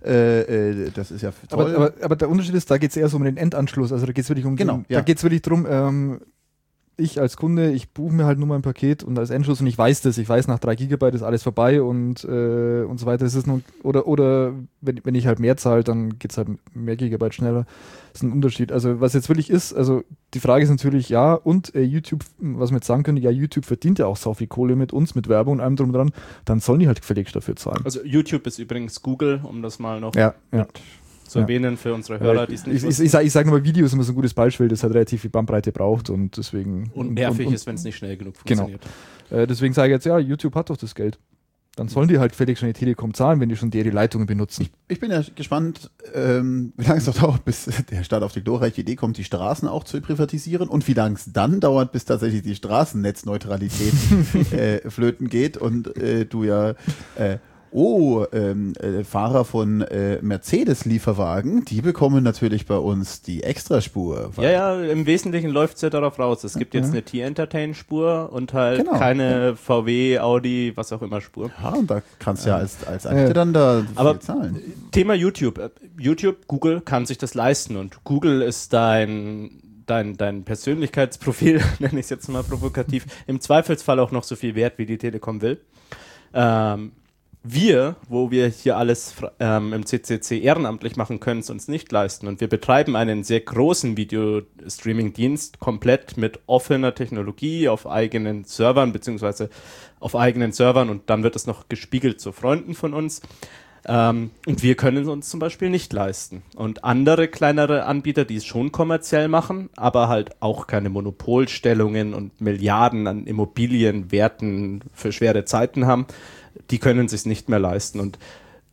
Äh, äh, das ist ja toll. Aber, aber, aber der Unterschied ist, da geht es eher so um den Endanschluss. Also da geht es wirklich um genau, den, ja. da geht es wirklich drum, ähm, ich als Kunde, ich buche mir halt nur mein Paket und als Endschluss und ich weiß das, ich weiß, nach drei Gigabyte ist alles vorbei und, äh, und so weiter. Es ist nur, oder oder wenn, wenn ich halt mehr zahle, dann geht es halt mehr Gigabyte schneller. Das ist ein Unterschied. Also was jetzt wirklich ist, also die Frage ist natürlich, ja, und äh, YouTube, was wir jetzt sagen können, ja, YouTube verdient ja auch so viel Kohle mit uns, mit Werbung und allem drum und dran, dann sollen die halt gefälligst dafür zahlen. Also YouTube ist übrigens Google, um das mal noch ja, ja. zu erwähnen für unsere Hörer, die es nicht Ich, ich, ich, sage ich sag nur mal, Video ist immer so ein gutes Beispiel, das halt relativ viel Bandbreite braucht und deswegen... Und nervig und, und, ist, wenn es nicht schnell genug funktioniert. Genau. Äh, deswegen sage ich jetzt, ja, YouTube hat doch das Geld. Dann sollen die halt fertig schon die Telekom zahlen, wenn die schon deren Leitungen benutzen. Ich, ich bin ja gespannt, ähm, wie lange es noch dauert, bis der Staat auf die glorreiche Idee kommt, die Straßen auch zu privatisieren und wie lange es dann dauert, bis tatsächlich die Straßennetzneutralität äh, flöten geht und äh, du ja... Äh, Oh, ähm, äh, Fahrer von äh, Mercedes-Lieferwagen, die bekommen natürlich bei uns die Extraspur. Ja, ja, im Wesentlichen läuft es ja darauf raus. Es gibt jetzt eine T-Entertain-Spur und halt genau. keine ja. V W, Audi, was auch immer Spur. Ja, und da kannst du ja als, als Akte ja. dann da Aber viel zahlen. Thema YouTube. YouTube, Google kann sich das leisten und Google ist dein... Dein, dein Persönlichkeitsprofil, nenne ich es jetzt mal provokativ, im Zweifelsfall auch noch so viel wert, wie die Telekom will. Ähm, Wir, wo wir hier alles ähm, im C C C ehrenamtlich machen, können es uns nicht leisten. Und wir betreiben einen sehr großen Video-Streaming-Dienst, komplett mit offener Technologie auf eigenen Servern, beziehungsweise auf eigenen Servern und dann wird es noch gespiegelt zu Freunden von uns. Ähm, und wir können es uns zum Beispiel nicht leisten. Und andere kleinere Anbieter, die es schon kommerziell machen, aber halt auch keine Monopolstellungen und Milliarden an Immobilienwerten für schwere Zeiten haben, die können es sich nicht mehr leisten. Und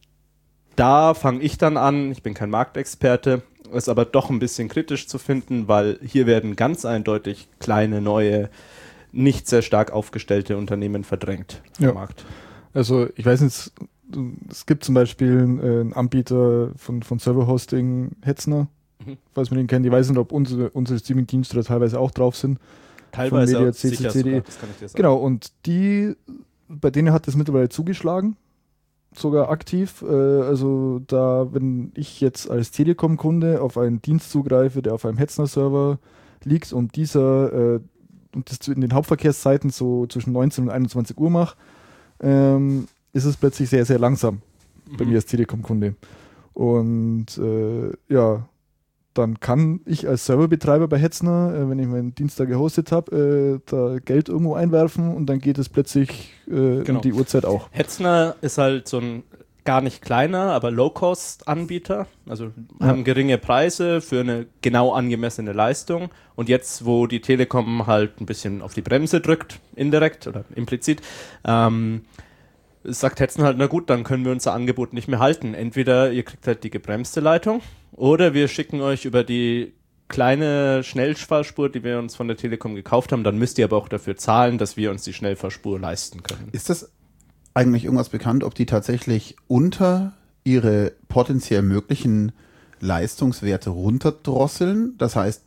da fange ich dann an, ich bin kein Marktexperte, es aber doch ein bisschen kritisch zu finden, weil hier werden ganz eindeutig kleine, neue, nicht sehr stark aufgestellte Unternehmen verdrängt vom ja. Markt. Also ich weiß nicht, es gibt zum Beispiel einen Anbieter von, von Server-Hosting, Hetzner, mhm. falls man den kennt. Ich weiß nicht, ob unsere, unsere Streaming-Dienste da teilweise auch drauf sind. Teilweise Media, auch C C C, sicher sogar, das kann ich dir sagen. Genau, und die, bei denen hat das mittlerweile zugeschlagen, sogar aktiv. Äh, also da, wenn ich jetzt als Telekom-Kunde auf einen Dienst zugreife, der auf einem Hetzner-Server liegt und dieser äh, und das in den Hauptverkehrszeiten so zwischen neunzehn und einundzwanzig Uhr mache, ähm, ist es plötzlich sehr, sehr langsam bei mhm. mir als Telekom-Kunde. Und äh, ja, dann kann ich als Serverbetreiber bei Hetzner, äh, wenn ich meinen Dienst da gehostet habe, äh, da Geld irgendwo einwerfen und dann geht es plötzlich äh, genau. um die Uhrzeit auch. Hetzner ist halt so ein gar nicht kleiner, aber Low-Cost-Anbieter, also ja. haben geringe Preise für eine genau angemessene Leistung. Und jetzt, wo die Telekom halt ein bisschen auf die Bremse drückt, indirekt oder implizit, ähm, sagt Hetzner halt, na gut, dann können wir unser Angebot nicht mehr halten. Entweder ihr kriegt halt die gebremste Leitung oder wir schicken euch über die kleine Schnellfahrspur, die wir uns von der Telekom gekauft haben, dann müsst ihr aber auch dafür zahlen, dass wir uns die Schnellfahrspur leisten können. Ist das eigentlich irgendwas bekannt, ob die tatsächlich unter ihre potenziell möglichen Leistungswerte runterdrosseln? Das heißt,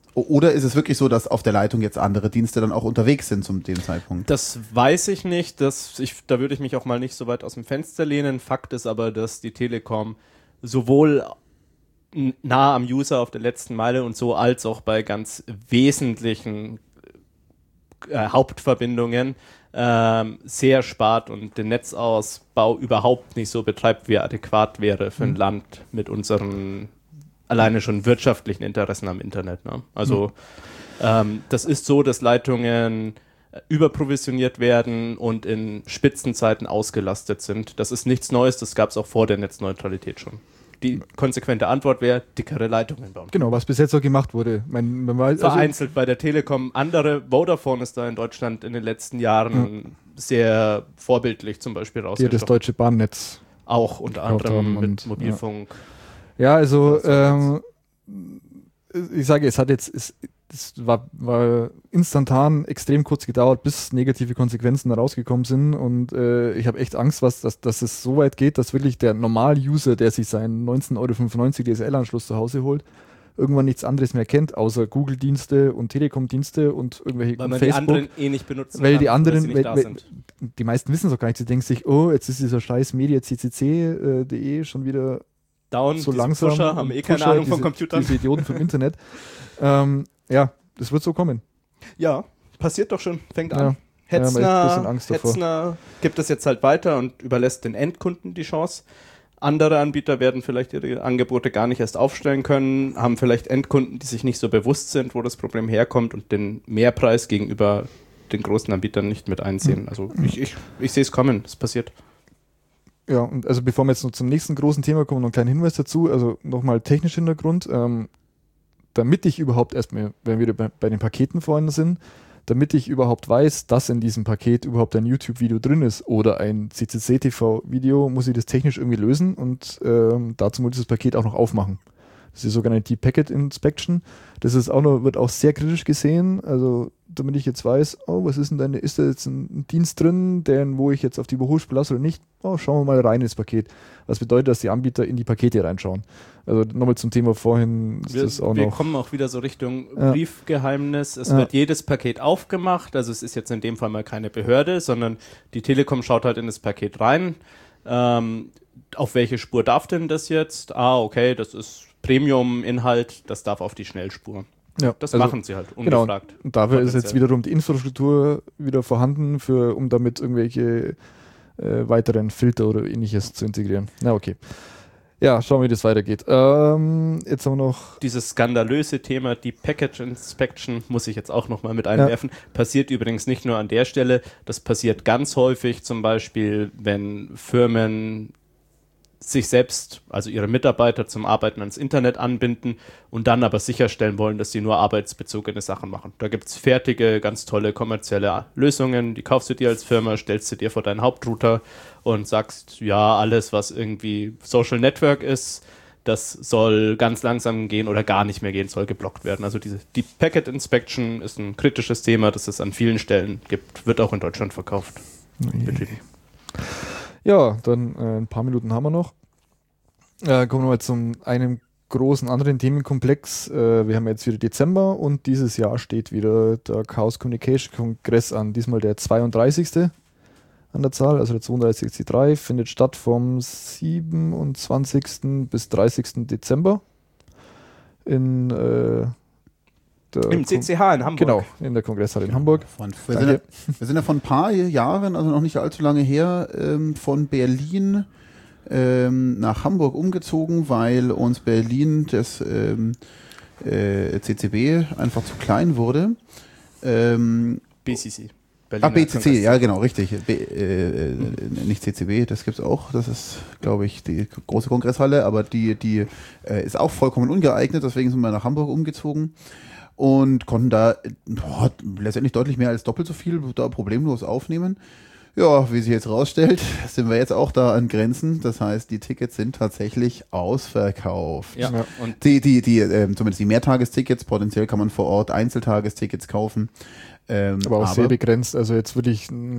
Oder ist es wirklich so, dass auf der Leitung jetzt andere Dienste dann auch unterwegs sind zum dem Zeitpunkt? Das weiß ich nicht. Das, ich, da würde ich mich auch mal nicht so weit aus dem Fenster lehnen. Fakt ist aber, dass die Telekom sowohl nah am User auf der letzten Meile und so, als auch bei ganz wesentlichen äh, Hauptverbindungen ähm, sehr spart und den Netzausbau überhaupt nicht so betreibt, wie er adäquat wäre für ein Mhm. Land mit unseren alleine schon wirtschaftlichen Interessen am Internet. Ne? Also mhm. ähm, das ist so, dass Leitungen überprovisioniert werden und in Spitzenzeiten ausgelastet sind. Das ist nichts Neues, das gab es auch vor der Netzneutralität schon. Die konsequente Antwort wäre, dickere Leitungen bauen. Genau, was bis jetzt so gemacht wurde. Mein, man weiß, also Vereinzelt bei der Telekom. Andere, Vodafone ist da in Deutschland in den letzten Jahren ja. sehr vorbildlich zum Beispiel raus. Hier das deutsche Bahnnetz. Auch unter anderem mit Mobilfunk. Ja, ja also ähm, ich sage, es hat jetzt, es, es war, war instantan extrem kurz gedauert, bis negative Konsequenzen rausgekommen sind und äh, ich habe echt Angst, was, dass, dass es so weit geht, dass wirklich der Normal-User, der sich seinen neunzehn Euro fünfundneunzig D S L-Anschluss zu Hause holt, irgendwann nichts anderes mehr kennt, außer Google-Dienste und Telekom-Dienste und irgendwelche weil man Facebook. Die anderen eh nicht benutzen weil kann, die anderen, weil, weil, da weil, sind. Die meisten wissen es auch gar nicht. Sie denken sich, oh, jetzt ist dieser scheiß Media C C C punkt de schon wieder down, so langsam. Pusher haben eh keine Pusher, Ahnung diese, von Computern. Diese Idioten vom Internet. ähm, ja, das wird so kommen. Ja, passiert doch schon, fängt ja. an. Hetzner, ja, Angst Hetzner gibt es jetzt halt weiter und überlässt den Endkunden die Chance. Andere Anbieter werden vielleicht ihre Angebote gar nicht erst aufstellen können, haben vielleicht Endkunden, die sich nicht so bewusst sind, wo das Problem herkommt und den Mehrpreis gegenüber den großen Anbietern nicht mit einsehen. Also ich, ich, ich sehe es kommen, es passiert. Ja, und also bevor wir jetzt noch zum nächsten großen Thema kommen, noch einen kleinen Hinweis dazu, also nochmal technisch Hintergrund, ähm, damit ich überhaupt erstmal, wenn wir bei, bei den Paketen vorhin sind, damit ich überhaupt weiß, dass in diesem Paket überhaupt ein YouTube-Video drin ist oder ein C C C-T V-Video, muss ich das technisch irgendwie lösen und ähm, dazu muss ich das Paket auch noch aufmachen. Das ist die sogenannte Deep Packet Inspection. Das ist auch noch, wird auch sehr kritisch gesehen. Also damit ich jetzt weiß, oh, was ist denn deine, ist da jetzt ein Dienst drin, den, wo ich jetzt auf die Überholspur lasse oder nicht? Oh, schauen wir mal rein ins Paket. Was bedeutet, dass die Anbieter in die Pakete reinschauen. Also nochmal zum Thema vorhin. Ist wir das auch wir noch, kommen auch wieder so Richtung ja. Briefgeheimnis. Es ja. wird jedes Paket aufgemacht. Also es ist jetzt in dem Fall mal keine Behörde, sondern die Telekom schaut halt in das Paket rein. Ähm, auf welche Spur darf denn das jetzt? Ah, okay, das ist Premium-Inhalt, das darf auf die Schnellspur. Ja, das also, machen sie halt ungefragt. Genau. Und dafür ist jetzt wiederum die Infrastruktur wieder vorhanden, für, um damit irgendwelche äh, weiteren Filter oder ähnliches zu integrieren. Na okay. Ja, schauen wir, wie das weitergeht. Ähm, jetzt haben wir noch... Dieses skandalöse Thema, die Package Inspection, muss ich jetzt auch nochmal mit einwerfen, ja. passiert übrigens nicht nur an der Stelle, das passiert ganz häufig, zum Beispiel, wenn Firmen sich selbst, also ihre Mitarbeiter zum Arbeiten ans Internet anbinden und dann aber sicherstellen wollen, dass sie nur arbeitsbezogene Sachen machen. Da gibt es fertige, ganz tolle kommerzielle Lösungen, die kaufst du dir als Firma, stellst du dir vor deinen Hauptrouter und sagst, ja, alles, was irgendwie Social Network ist, das soll ganz langsam gehen oder gar nicht mehr gehen, soll geblockt werden. Also diese die Packet Inspection ist ein kritisches Thema, das es an vielen Stellen gibt, wird auch in Deutschland verkauft. Nee. Ja, dann äh, ein paar Minuten haben wir noch. Äh, kommen wir mal zum einem großen anderen Themenkomplex. Äh, wir haben jetzt wieder Dezember und dieses Jahr steht wieder der Chaos Communication Kongress an. Diesmal der zweiunddreißigste an der Zahl, also der zweiunddreißigste C drei, findet statt vom siebenundzwanzigsten bis dreißigsten Dezember in äh, im C C H in Hamburg. Genau, in der Kongresshalle in Hamburg. Von, wir, sind ja, wir sind ja vor ein paar Jahren, also noch nicht allzu lange her, ähm, von Berlin ähm, nach Hamburg umgezogen, weil uns Berlin das ähm, äh, C C B einfach zu klein wurde. Ähm, B C C. Berliner ah, B C C, Kongress. ja genau, richtig. B, äh, mhm. Nicht C C B, das gibt's auch. Das ist, glaube ich, die große Kongresshalle, aber die, die äh, ist auch vollkommen ungeeignet, deswegen sind wir nach Hamburg umgezogen. Und konnten da boah, letztendlich deutlich mehr als doppelt so viel da problemlos aufnehmen. Ja, wie sich jetzt rausstellt, sind wir jetzt auch da an Grenzen. Das heißt, die Tickets sind tatsächlich ausverkauft. Ja, ja. Und die, die, die, äh, zumindest die Mehrtagestickets, potenziell kann man vor Ort Einzeltagestickets kaufen. Ähm, aber auch aber sehr begrenzt. Also jetzt würde ich,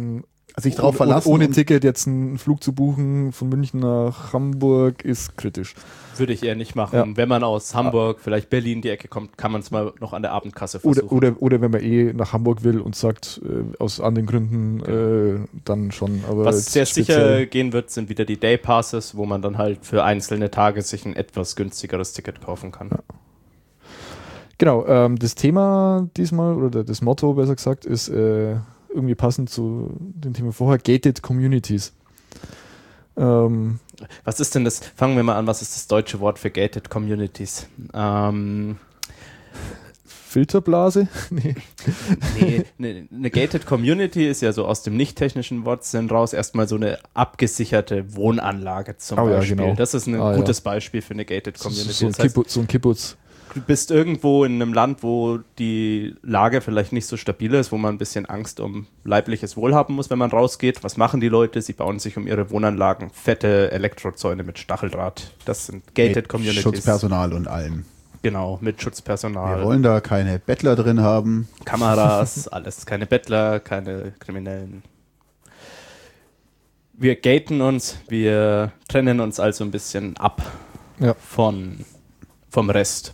sich drauf ohne, verlassen. Ohne Ticket jetzt einen Flug zu buchen von München nach Hamburg ist kritisch. Würde ich eher nicht machen. Ja. Wenn man aus Hamburg, vielleicht Berlin die Ecke kommt, kann man es mal noch an der Abendkasse versuchen. Oder, oder, oder wenn man eh nach Hamburg will und sagt, äh, aus anderen Gründen, äh, dann schon. Aber was sehr speziell sicher gehen wird, sind wieder die Day Passes, wo man dann halt für einzelne Tage sich ein etwas günstigeres Ticket kaufen kann. Ja. Genau, ähm, das Thema diesmal, oder das Motto besser gesagt, ist äh, irgendwie passend zu dem Thema vorher, Gated Communities. Ähm, Was ist denn das? Fangen wir mal an, was ist das deutsche Wort für Gated Communities? Ähm, Filterblase? Nee. nee, eine ne Gated Community ist ja so aus dem nicht-technischen Wortsinn raus erstmal so eine abgesicherte Wohnanlage zum Oh ja, Beispiel. genau. Das ist ein Ah, gutes ja. Beispiel für eine Gated Community. So, so, ein Das heißt, Kibbutz, so ein Kibbutz. du bist irgendwo in einem Land, wo die Lage vielleicht nicht so stabil ist, wo man ein bisschen Angst um leibliches Wohl haben muss, wenn man rausgeht. Was machen die Leute? Sie bauen sich um ihre Wohnanlagen fette Elektrozäune mit Stacheldraht. Das sind Gated mit Communities. Schutzpersonal und allem. Genau, mit Schutzpersonal. Wir wollen da keine Bettler drin haben. Kameras, alles. Keine Bettler, keine Kriminellen. Wir gaten uns, wir trennen uns also ein bisschen ab Ja. von, vom Rest.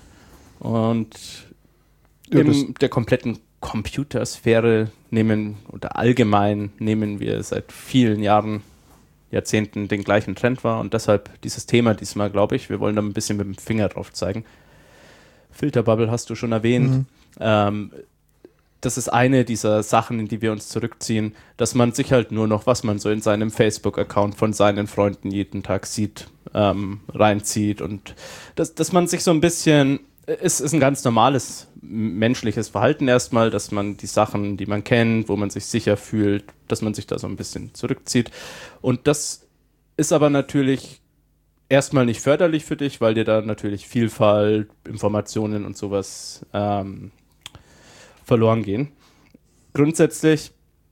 Und Ja, in der kompletten Computersphäre nehmen, oder allgemein nehmen wir seit vielen Jahren, Jahrzehnten den gleichen Trend wahr und deshalb dieses Thema diesmal, glaube ich, wir wollen da ein bisschen mit dem Finger drauf zeigen. Filterbubble hast du schon erwähnt. Mhm. Ähm, das ist eine dieser Sachen, in die wir uns zurückziehen, dass man sich halt nur noch, was man so in seinem Facebook-Account von seinen Freunden jeden Tag sieht, ähm, reinzieht und dass, dass man sich so ein bisschen, es ist ein ganz normales menschliches Verhalten erstmal, dass man die Sachen, die man kennt, wo man sich sicher fühlt, dass man sich da so ein bisschen zurückzieht. Und das ist aber natürlich erstmal nicht förderlich für dich, weil dir da natürlich Vielfalt, Informationen und sowas ähm, verloren gehen. Grundsätzlich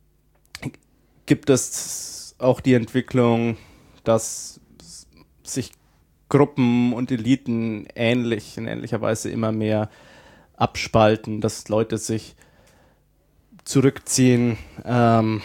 gibt es auch die Entwicklung, dass sich Gruppen und Eliten ähnlich, in ähnlicher Weise immer mehr abspalten, dass Leute sich zurückziehen ähm,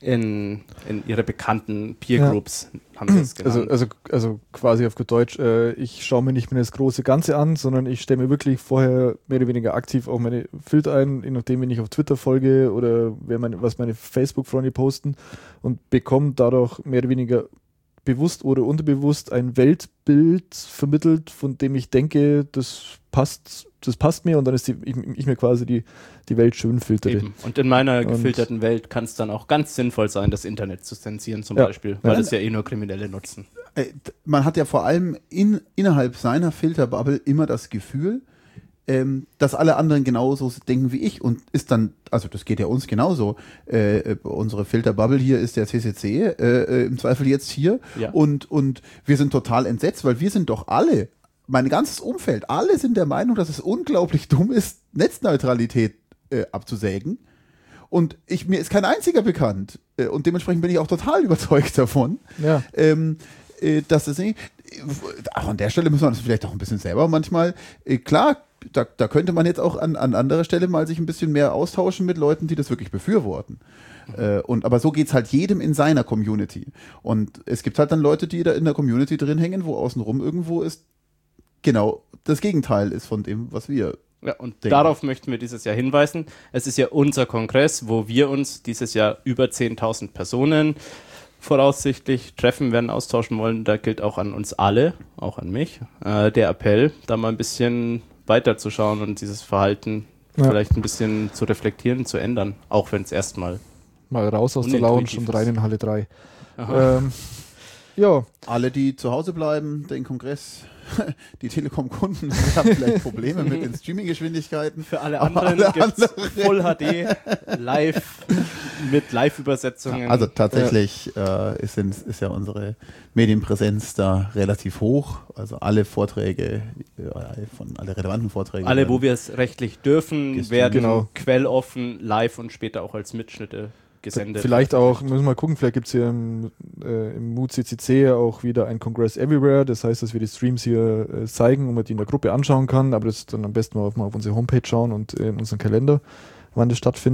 in, in ihre bekannten Peer Groups, ja. haben sie es genannt. Also, also, also quasi auf gut Deutsch, äh, ich schaue mir nicht mehr das große Ganze an, sondern ich stelle mir wirklich vorher mehr oder weniger aktiv auch meine Filter ein, je nachdem, wenn ich auf Twitter folge oder wer meine, was meine Facebook-Freunde posten und bekomme dadurch mehr oder weniger bewusst oder unterbewusst ein Weltbild vermittelt, von dem ich denke, das passt, das passt mir und dann ist die, ich, ich mir quasi die, die Welt schön filtere. Eben. Und in meiner und gefilterten Welt kann es dann auch ganz sinnvoll sein, das Internet zu zensieren zum ja. Beispiel, weil ja. es ja eh nur Kriminelle nutzen. Man hat ja vor allem in, innerhalb seiner Filterbubble immer das Gefühl, ähm, dass alle anderen genauso denken wie ich und ist dann, also das geht ja uns genauso, äh, unsere Filterbubble hier ist der C C C, äh, im Zweifel jetzt hier Ja. und, und wir sind total entsetzt, weil wir sind doch alle, mein ganzes Umfeld, alle sind der Meinung, dass es unglaublich dumm ist, Netzneutralität äh, abzusägen und ich, mir ist kein einziger bekannt äh, und dementsprechend bin ich auch total überzeugt davon, Ja. ähm, äh, dass es nicht, auch an der Stelle müssen wir das vielleicht auch ein bisschen selber manchmal, äh, klar, Da, da könnte man jetzt auch an, an anderer Stelle mal sich ein bisschen mehr austauschen mit Leuten, die das wirklich befürworten. Mhm. Äh, und, aber so geht's halt jedem in seiner Community. Und es gibt halt dann Leute, die da in der Community drin hängen, wo außenrum irgendwo ist, genau das Gegenteil ist von dem, was wir Ja, und denken. darauf möchten wir dieses Jahr hinweisen. Es ist ja unser Kongress, wo wir uns dieses Jahr über zehntausend Personen voraussichtlich treffen werden, austauschen wollen. Da gilt auch an uns alle, auch an mich, äh, der Appell, da mal ein bisschen weiterzuschauen und dieses Verhalten Ja. vielleicht ein bisschen zu reflektieren, zu ändern, auch wenn es erstmal Mal raus aus der Lounge unintuitiv und ist. rein in Halle drei. Aha. Ähm, ja, alle, die zu Hause bleiben, den Kongress, die Telekom-Kunden haben vielleicht Probleme mit den Streaming-Geschwindigkeiten. Für alle Aber anderen alle gibt es anderen- Full H D, live, mit Live-Übersetzungen. Also tatsächlich äh, ist, ist ja unsere Medienpräsenz da relativ hoch. Also alle Vorträge, äh, von alle relevanten Vorträge. Alle, wo werden- wir es rechtlich dürfen, Gestreamt. werden Genau. quelloffen, live und später auch als Mitschnitte gesendet. vielleicht auch, müssen wir mal gucken, vielleicht gibt es hier im, äh, im M U C C C auch wieder ein Congress Everywhere. Das heißt, dass wir die Streams hier äh, zeigen und man die in der Gruppe anschauen kann, aber das dann am besten mal auf, mal auf unsere Homepage schauen und äh, in unseren Kalender, wann das stattfindet.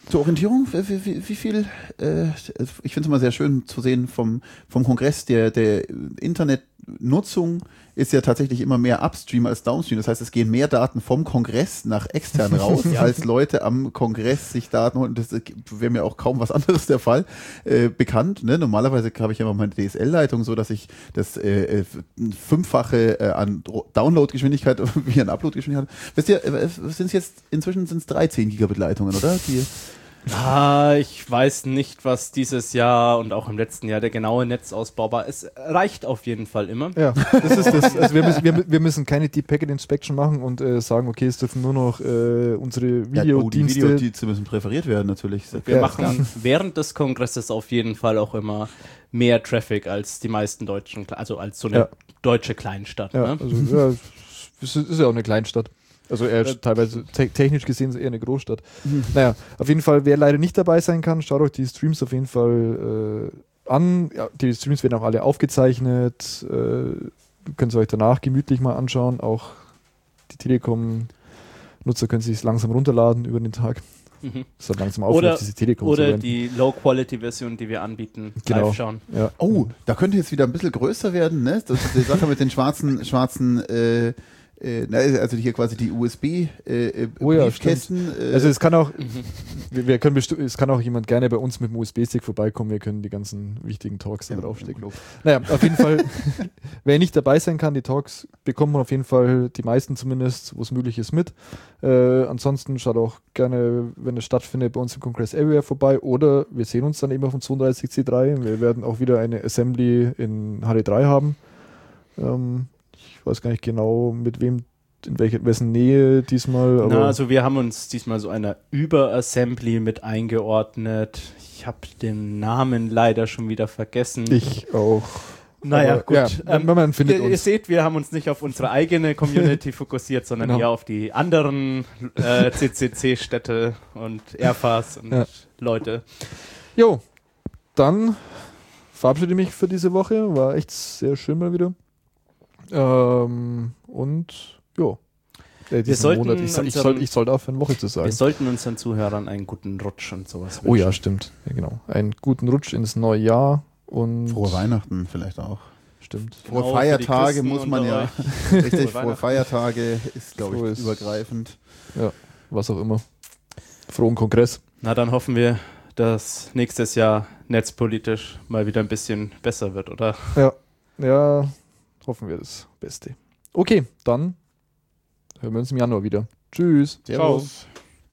Zur Orientierung, wie, wie, wie viel, äh, ich finde es immer sehr schön zu sehen vom, vom Kongress, der, der Internetnutzung ist ja tatsächlich immer mehr Upstream als Downstream. Das heißt, es gehen mehr Daten vom Kongress nach extern raus, ja. als Leute am Kongress sich Daten holen. Das wäre mir auch kaum was anderes der Fall äh, bekannt. Ne? Normalerweise habe ich ja immer meine D S L-Leitung so, dass ich das äh, fünffache äh, an Download-Geschwindigkeit wie an Upload-Geschwindigkeit. Wisst ihr, äh, sind es jetzt, inzwischen sind es dreizehn Gigabit-Leitungen, oder? Die Ah, ich weiß nicht, was dieses Jahr und auch im letzten Jahr der genaue Netzausbau war. Es reicht auf jeden Fall immer. Ja, das ist das. Also wir, müssen, wir, wir müssen keine Deep Packet Inspection machen und äh, sagen, okay, es dürfen nur noch äh, unsere Videodienste. Ja, oh, die Videodienste müssen präferiert werden natürlich. Wir ja, machen klar. während des Kongresses auf jeden Fall auch immer mehr Traffic als die meisten deutschen, also als so eine Ja. deutsche Kleinstadt. Ja, Ne? also ja, es ist ja auch eine Kleinstadt. Also eher Äh, teilweise te technisch gesehen ist eher eine Großstadt. Mhm. Naja, auf jeden Fall, wer leider nicht dabei sein kann, schaut euch die Streams auf jeden Fall äh, an. Ja, die Streams werden auch alle aufgezeichnet. Äh, könnt ihr euch danach gemütlich mal anschauen. Auch die Telekom-Nutzer können sich langsam runterladen über den Tag. Mhm. Das hat langsam aufhört, diese Telekom Oder zu werden. die Low-Quality-Version, die wir anbieten, Genau. live schauen. Ja. Oh, da könnte jetzt wieder ein bisschen größer werden, ne? Das ist die Sache mit den schwarzen, schwarzen, äh, äh, also hier quasi die U S B äh, Oh ja, Briefkästen. Äh, Also es kann auch, wir, wir können besti- es kann auch jemand gerne bei uns mit dem U S B-Stick vorbeikommen, wir können die ganzen wichtigen Talks da ja, draufstecken. Club. Naja, auf jeden Fall, wer nicht dabei sein kann, die Talks bekommt man auf jeden Fall, die meisten zumindest, wo es möglich ist, mit. Äh, ansonsten schaut auch gerne, wenn es stattfindet, bei uns im Congress Everywhere vorbei oder wir sehen uns dann eben auf dem zweiunddreißig C drei. Wir werden auch wieder eine Assembly in H D drei haben. Ähm, ich weiß gar nicht genau, mit wem, in welcher, wessen Nähe diesmal. Aber Na, also wir haben uns diesmal so einer Über-Assembly mit eingeordnet. Ich habe den Namen leider schon wieder vergessen. ich auch. Naja, Aber, gut. ja, ähm, man findet ihr, ihr uns. seht, wir haben uns nicht auf unsere eigene Community fokussiert, sondern Genau. eher auf die anderen äh, C C C-Städte und Airfas und Ja. Leute. Jo, dann verabschiede ich mich für diese Woche. War echt sehr schön mal wieder. Ähm, und jo. Äh, diesen sollten Monat. Ich, soll, ich, unseren- soll, ich sollte aufhören, Woche zu sagen. Wir sollten unseren Zuhörern einen guten Rutsch und sowas wünschen. Oh ja, stimmt. Ja, genau. Einen guten Rutsch ins neue Jahr und Frohe Weihnachten vielleicht auch. stimmt. Frohe Genau, Feiertage für die muss man ja. Christen Richtig, Frohe frohe Weihnachten. Feiertage ist, glaube Frohes- ich, übergreifend. Ja, was auch immer. Frohen Kongress. Na, dann hoffen wir, dass nächstes Jahr netzpolitisch mal wieder ein bisschen besser wird, oder? Ja, ja, hoffen wir das Beste. Okay, dann hören wir uns im Januar wieder. Tschüss. Servus. Ciao.